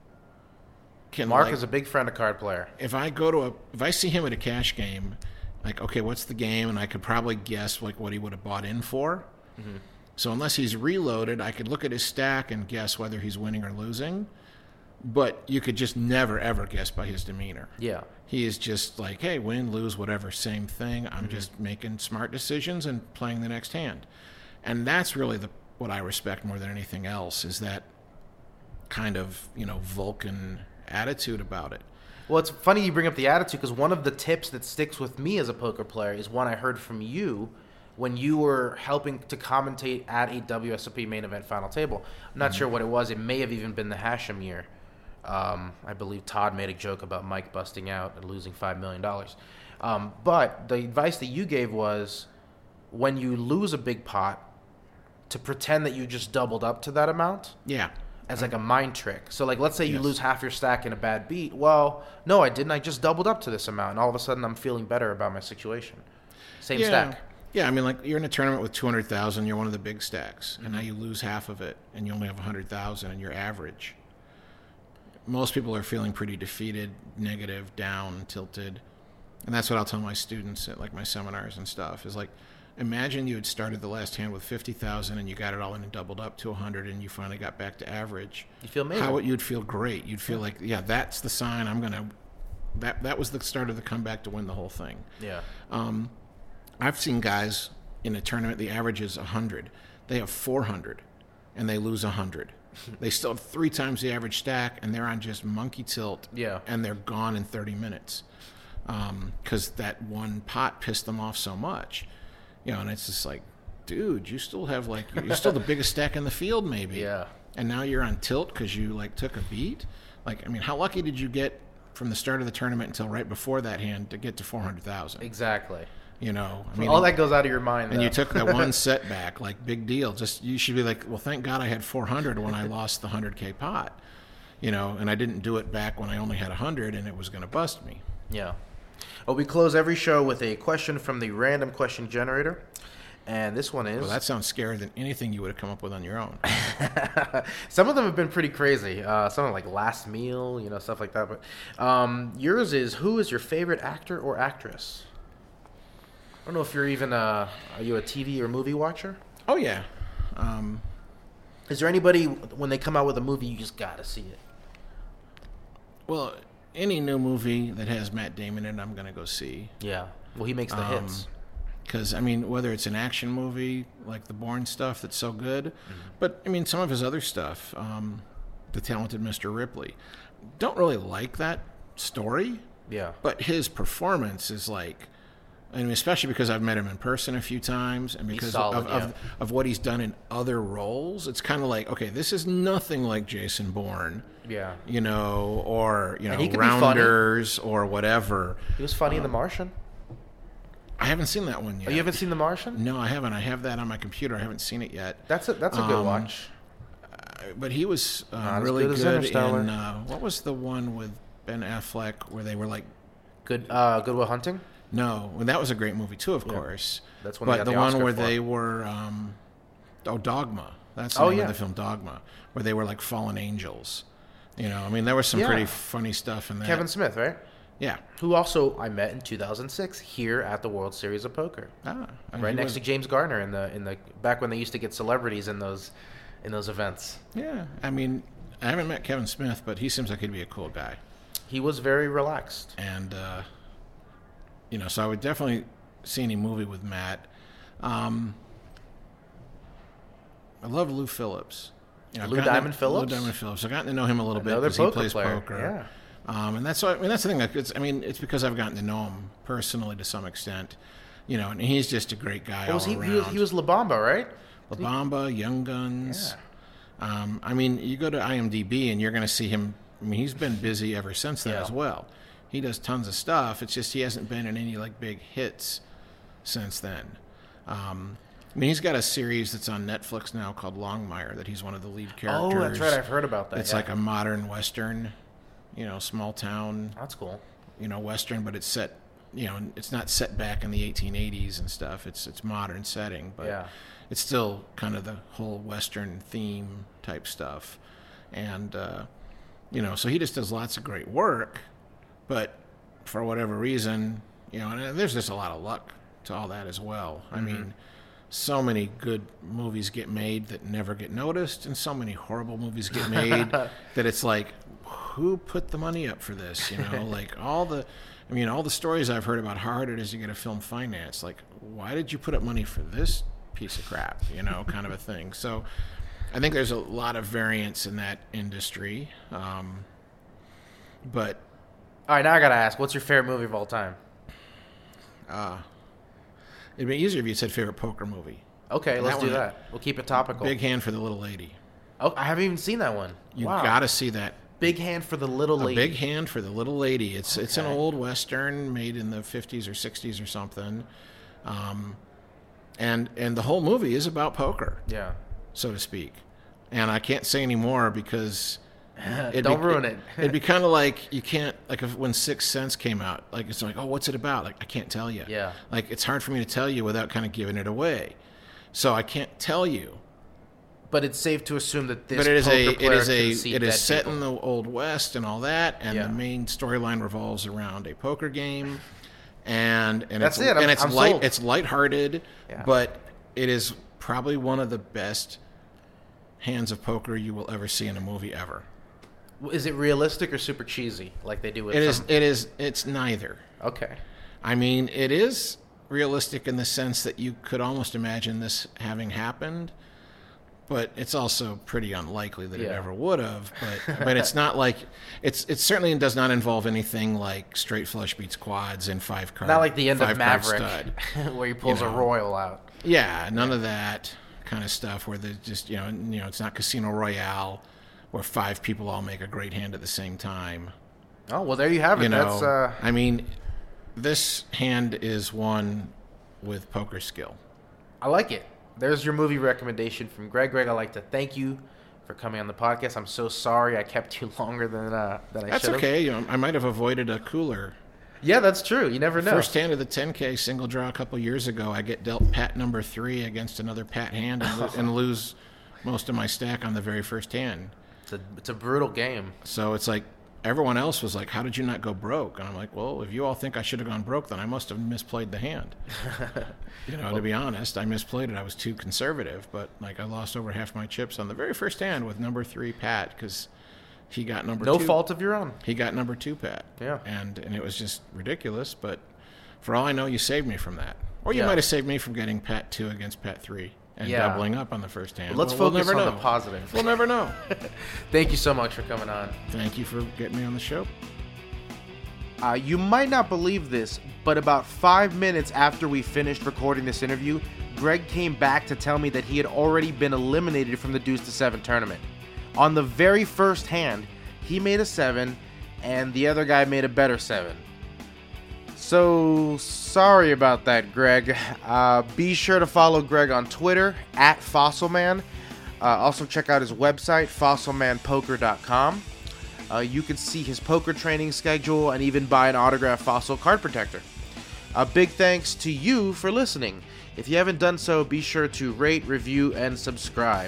[SPEAKER 3] can
[SPEAKER 1] Mark
[SPEAKER 3] like,
[SPEAKER 1] is a big friend of Card Player.
[SPEAKER 3] If I go to a, if I see him at a cash game, like, okay, what's the game? And I could probably guess like what he would have bought in for. Mm-hmm. So unless he's reloaded, I could look at his stack and guess whether he's winning or losing. But you could just never, ever guess by his demeanor.
[SPEAKER 1] Yeah.
[SPEAKER 3] He is just like, hey, win, lose, whatever, same thing. I'm
[SPEAKER 1] mm-hmm.
[SPEAKER 3] just making smart decisions and playing the next hand. And that's really the what I respect more than anything else is that kind of, you know, Vulcan attitude about it.
[SPEAKER 1] Well, it's funny you bring up the attitude because one of the tips that sticks with me as a poker player is one I heard from you when you were helping to commentate at a W S O P main event final table. I'm not mm-hmm. sure what it was. It may have even been the Hashem year. Um, I believe Todd made a joke about Mike busting out and losing five million dollars. Um, but the advice that you gave was when you lose a big pot, to pretend that you just doubled up to that amount.
[SPEAKER 3] Yeah.
[SPEAKER 1] As like a mind trick. So like, let's say you
[SPEAKER 3] yes.
[SPEAKER 1] lose half your stack in a bad beat. Well, no, I didn't. I just doubled up to this amount. And all of a sudden I'm feeling better about my situation. Same
[SPEAKER 3] yeah.
[SPEAKER 1] stack.
[SPEAKER 3] Yeah, I mean, like you're in a tournament with two hundred thousand, you're one of the big stacks,
[SPEAKER 1] Mm-hmm.
[SPEAKER 3] and now you lose half of it, and you only have one hundred thousand, and you're average. Most people are feeling pretty defeated, negative, down, tilted, and that's what I'll tell my students at like my seminars and stuff. Is like, imagine you had started the last hand with fifty thousand, and you got it all in and doubled up to one hundred, and you finally got back to average.
[SPEAKER 1] You feel amazing.
[SPEAKER 3] How you'd feel great. You'd feel like, yeah, that's the sign. I'm gonna. That that was the start of the comeback to win the whole thing.
[SPEAKER 1] Yeah.
[SPEAKER 3] Um, I've seen guys in a tournament, the average is one hundred. They have four hundred, and they lose one hundred. They still have three times the average stack, and they're on just monkey tilt,
[SPEAKER 1] yeah.
[SPEAKER 3] and they're gone in thirty minutes because um, that one pot pissed them off so much. You know, and it's just like, dude, you still have, like, you're still the biggest stack in the field maybe.
[SPEAKER 1] Yeah.
[SPEAKER 3] And now you're on tilt because you, like, took a beat? Like, I mean, how lucky did you get from the start of the tournament until right before that hand to get to four hundred thousand?
[SPEAKER 1] Exactly.
[SPEAKER 3] You know, I mean,
[SPEAKER 1] all that goes out of your mind.
[SPEAKER 3] And
[SPEAKER 1] though.
[SPEAKER 3] you took that one setback, like big deal. Just you should be like, well, thank God I had four hundred when I lost the one hundred K pot, you know, and I didn't do it back when I only had one hundred and it was going to bust me.
[SPEAKER 1] Yeah. Well, we close every show with a question from the random question generator, and this one is.
[SPEAKER 3] Well, that sounds scarier than anything you would have come up with on your own.
[SPEAKER 1] Some of them have been pretty crazy. Uh, some like Last Meal, you know, stuff like that. But um, yours is, who is your favorite actor or actress? I don't know if you're even a, are you a T V or movie watcher?
[SPEAKER 3] Oh, yeah. Um,
[SPEAKER 1] is there anybody, when they come out with a movie, you just got to see it?
[SPEAKER 3] Well, any new movie that has Matt Damon in it, I'm going to go see.
[SPEAKER 1] Yeah. Well, he makes the
[SPEAKER 3] Um,
[SPEAKER 1] hits.
[SPEAKER 3] Because, I mean, whether it's an action movie like the Bourne stuff that's so good,
[SPEAKER 1] Mm-hmm.
[SPEAKER 3] but, I mean, some of his other stuff, um, The Talented Mister Ripley, don't really like that story,
[SPEAKER 1] Yeah.
[SPEAKER 3] but his performance is like, I mean, especially because I've met him in person a few times and because
[SPEAKER 1] solid,
[SPEAKER 3] of,
[SPEAKER 1] yeah.
[SPEAKER 3] of, of what he's done in other roles, it's kind of like, okay, this is nothing like Jason Bourne,
[SPEAKER 1] Yeah.
[SPEAKER 3] you know, or, you know,
[SPEAKER 1] And he could be funny.
[SPEAKER 3] Rounders or whatever.
[SPEAKER 1] He was funny in The Martian.
[SPEAKER 3] I haven't seen that one yet.
[SPEAKER 1] Oh, you haven't seen The Martian?
[SPEAKER 3] No, I haven't. I have that on my computer. I haven't seen it yet.
[SPEAKER 1] That's a that's a good
[SPEAKER 3] Um,
[SPEAKER 1] watch.
[SPEAKER 3] But he was uh,
[SPEAKER 1] Not as
[SPEAKER 3] really
[SPEAKER 1] good as
[SPEAKER 3] good
[SPEAKER 1] Interstellar.
[SPEAKER 3] in, uh, what was the one with Ben Affleck where they were like,
[SPEAKER 1] Good. Uh, Good Will Hunting.
[SPEAKER 3] no, well, that was a great movie too, of
[SPEAKER 1] Yeah.
[SPEAKER 3] course.
[SPEAKER 1] That's when they
[SPEAKER 3] But
[SPEAKER 1] got
[SPEAKER 3] the,
[SPEAKER 1] the
[SPEAKER 3] one
[SPEAKER 1] Oscar
[SPEAKER 3] where
[SPEAKER 1] for
[SPEAKER 3] they
[SPEAKER 1] it.
[SPEAKER 3] were, um, oh, Dogma. That's the
[SPEAKER 1] Oh,
[SPEAKER 3] name
[SPEAKER 1] yeah.
[SPEAKER 3] of the film, Dogma, where they were like fallen angels. You know, I mean, there was some
[SPEAKER 1] Yeah.
[SPEAKER 3] pretty funny stuff in that.
[SPEAKER 1] Kevin Smith, right?
[SPEAKER 3] Yeah.
[SPEAKER 1] Who also I met in two thousand six here at the World Series of Poker,
[SPEAKER 3] Ah,
[SPEAKER 1] right
[SPEAKER 3] he
[SPEAKER 1] next
[SPEAKER 3] was-
[SPEAKER 1] to James Gardner in the in the back when they used to get celebrities in those in those events.
[SPEAKER 3] Yeah, I mean, I haven't met Kevin Smith, but he seems like he'd be a cool guy.
[SPEAKER 1] He was very relaxed.
[SPEAKER 3] And uh, you know, so I would definitely see any movie with Matt. Um, I love Lou Phillips. You know, I've
[SPEAKER 1] Lou
[SPEAKER 3] gotten to-
[SPEAKER 1] Diamond Phillips?
[SPEAKER 3] Lou Diamond Phillips. I've gotten to know him a little bit
[SPEAKER 1] Another
[SPEAKER 3] because he
[SPEAKER 1] poker
[SPEAKER 3] plays
[SPEAKER 1] player,
[SPEAKER 3] poker. Um, and that's why, I mean, that's the thing. Like, it's, I mean, it's because I've gotten to know him personally to some extent. You know, and he's just a great guy
[SPEAKER 1] What
[SPEAKER 3] all
[SPEAKER 1] was he?
[SPEAKER 3] around.
[SPEAKER 1] He was, he was La Bamba, right?
[SPEAKER 3] La Bamba, Young Guns. Um, I mean, you go to IMDb and you're going to see him. I mean, he's been busy ever since then
[SPEAKER 1] Yeah.
[SPEAKER 3] as well. He does tons of stuff. It's just he hasn't been in any like big hits since then. Um, I mean, he's got a series that's on Netflix now called Longmire that he's one of the lead characters.
[SPEAKER 1] Oh, that's right. I've heard about that.
[SPEAKER 3] It's
[SPEAKER 1] yeah.
[SPEAKER 3] like a modern Western, you know, small town,
[SPEAKER 1] That's cool.
[SPEAKER 3] you know, Western, but it's set, you know, it's not set back in the eighteen eighties and stuff. It's it's modern setting, but
[SPEAKER 1] Yeah.
[SPEAKER 3] it's still kind of the whole Western theme type stuff. And, uh, you know, so he just does lots of great work, but for whatever reason, you know, and there's just a lot of luck to all that as well. I mean, so many good movies get made that never get noticed, and so many horrible movies get made that it's like, who put the money up for this? You know, like all the, I mean, all the stories I've heard about how hard it is to get a film financed. Like, why did you put up money for this piece of crap? You know, kind of a thing. So, I think there's a lot of variance in that industry. Um, but
[SPEAKER 1] All right, now I gotta ask, what's your favorite movie of all time?
[SPEAKER 3] uh, it'd be easier if you said favorite poker movie.
[SPEAKER 1] Okay, let's
[SPEAKER 3] That
[SPEAKER 1] do
[SPEAKER 3] one-
[SPEAKER 1] that. We'll keep it topical.
[SPEAKER 3] Big Hand for the Little Lady.
[SPEAKER 1] Oh, I haven't even seen that one.
[SPEAKER 3] You
[SPEAKER 1] wow.
[SPEAKER 3] got to see that.
[SPEAKER 1] Big Hand for the Little
[SPEAKER 3] A
[SPEAKER 1] Lady.
[SPEAKER 3] Big Hand for the Little Lady. It's it's an
[SPEAKER 1] Okay.
[SPEAKER 3] old western made in the fifties or sixties or something, um, and and the whole movie is about poker,
[SPEAKER 1] Yeah.
[SPEAKER 3] so to speak. And I can't say any more because it'd
[SPEAKER 1] Don't
[SPEAKER 3] be-
[SPEAKER 1] ruin it.
[SPEAKER 3] It'd be kind of like you can't like if, when Sixth Sense came out. Like it's like, oh, what's it about? Like I can't tell you.
[SPEAKER 1] Yeah.
[SPEAKER 3] Like it's hard for me to tell you without kind of giving it away. So I can't tell you.
[SPEAKER 1] But it's safe to assume that this
[SPEAKER 3] But it is
[SPEAKER 1] poker
[SPEAKER 3] a it
[SPEAKER 1] player
[SPEAKER 3] is
[SPEAKER 1] can
[SPEAKER 3] a
[SPEAKER 1] see
[SPEAKER 3] it is
[SPEAKER 1] dead
[SPEAKER 3] set
[SPEAKER 1] people.
[SPEAKER 3] in the old west and all that, and
[SPEAKER 1] Yeah.
[SPEAKER 3] the main storyline revolves around a poker game, and and
[SPEAKER 1] That's
[SPEAKER 3] it's
[SPEAKER 1] it. I'm-
[SPEAKER 3] and it's
[SPEAKER 1] I'm
[SPEAKER 3] light
[SPEAKER 1] sold.
[SPEAKER 3] it's lighthearted,
[SPEAKER 1] Yeah.
[SPEAKER 3] but it is probably one of the best hands of poker you will ever see in a movie ever.
[SPEAKER 1] Is it realistic or super cheesy, like they do with
[SPEAKER 3] It is
[SPEAKER 1] some...
[SPEAKER 3] it is it's neither.
[SPEAKER 1] Okay.
[SPEAKER 3] I mean, it is realistic in the sense that you could almost imagine this having happened, but it's also pretty unlikely that it
[SPEAKER 1] Yeah.
[SPEAKER 3] ever would have. But but it's not like it's it certainly does not involve anything like straight flush beats quads and five card.
[SPEAKER 1] Not like the end of
[SPEAKER 3] five card
[SPEAKER 1] Maverick,
[SPEAKER 3] stud.
[SPEAKER 1] where he pulls
[SPEAKER 3] You
[SPEAKER 1] a
[SPEAKER 3] know.
[SPEAKER 1] royal out.
[SPEAKER 3] Yeah, none of that kind of stuff where there's just you know you know it's not Casino Royale where five people all make a great hand at the same time.
[SPEAKER 1] Oh, well, there you have it.
[SPEAKER 3] You know,
[SPEAKER 1] That's uh,
[SPEAKER 3] I mean, this hand is one with poker skill.
[SPEAKER 1] I like it. There's your movie recommendation from Greg. Greg, I'd like to thank you for coming on the podcast. I'm so sorry I kept you longer than uh, than I
[SPEAKER 3] That's
[SPEAKER 1] should have.
[SPEAKER 3] okay. You know, I might have avoided a cooler.
[SPEAKER 1] Yeah, that's true. You never know.
[SPEAKER 3] First hand of the ten K single draw a couple years ago, I get dealt pat number three against another pat hand and, lo- and lose most of my stack on the very first hand.
[SPEAKER 1] It's a, it's a brutal game.
[SPEAKER 3] So it's like everyone else was like, "How did you not go broke?" And I'm like, "Well, if you all think I should have gone broke, then I must have misplayed the hand." You know, to be honest, I misplayed it. I was too conservative, but like I lost over half my chips on the very first hand with number three pat because he got number
[SPEAKER 1] no
[SPEAKER 3] two.
[SPEAKER 1] No fault of your own.
[SPEAKER 3] He got number two, Pat.
[SPEAKER 1] Yeah.
[SPEAKER 3] And and it was just ridiculous, but for all I know, you saved me from that. Or you
[SPEAKER 1] yeah.
[SPEAKER 3] might have saved me from getting Pat two against Pat three and yeah. doubling up on the first hand.
[SPEAKER 1] Well, let's
[SPEAKER 3] well,
[SPEAKER 1] focus
[SPEAKER 3] we'll never
[SPEAKER 1] on
[SPEAKER 3] know.
[SPEAKER 1] the positive.
[SPEAKER 3] We'll never know.
[SPEAKER 1] Thank you so much for coming on.
[SPEAKER 3] Thank you for getting me on the show.
[SPEAKER 1] Uh, you might not believe this, but about five minutes after we finished recording this interview, Greg came back to tell me that he had already been eliminated from the Deuce to Seven tournament. On the very first hand, he made a seven, and the other guy made a better seven. So, sorry about that, Greg. Uh, be sure to follow Greg on Twitter, at Fossilman. Uh, also, check out his website, fossil man poker dot com. Uh, you can see his poker training schedule and even buy an autographed Fossil card protector. A big thanks to you for listening. If you haven't done so, be sure to rate, review, and subscribe.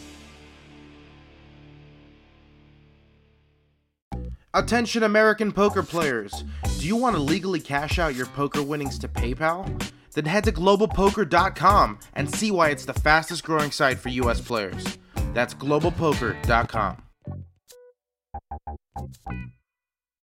[SPEAKER 1] Attention American poker players! Do you want to legally cash out your poker winnings to PayPal? Then head to global poker dot com and see why it's the fastest growing site for U S players. That's global poker dot com.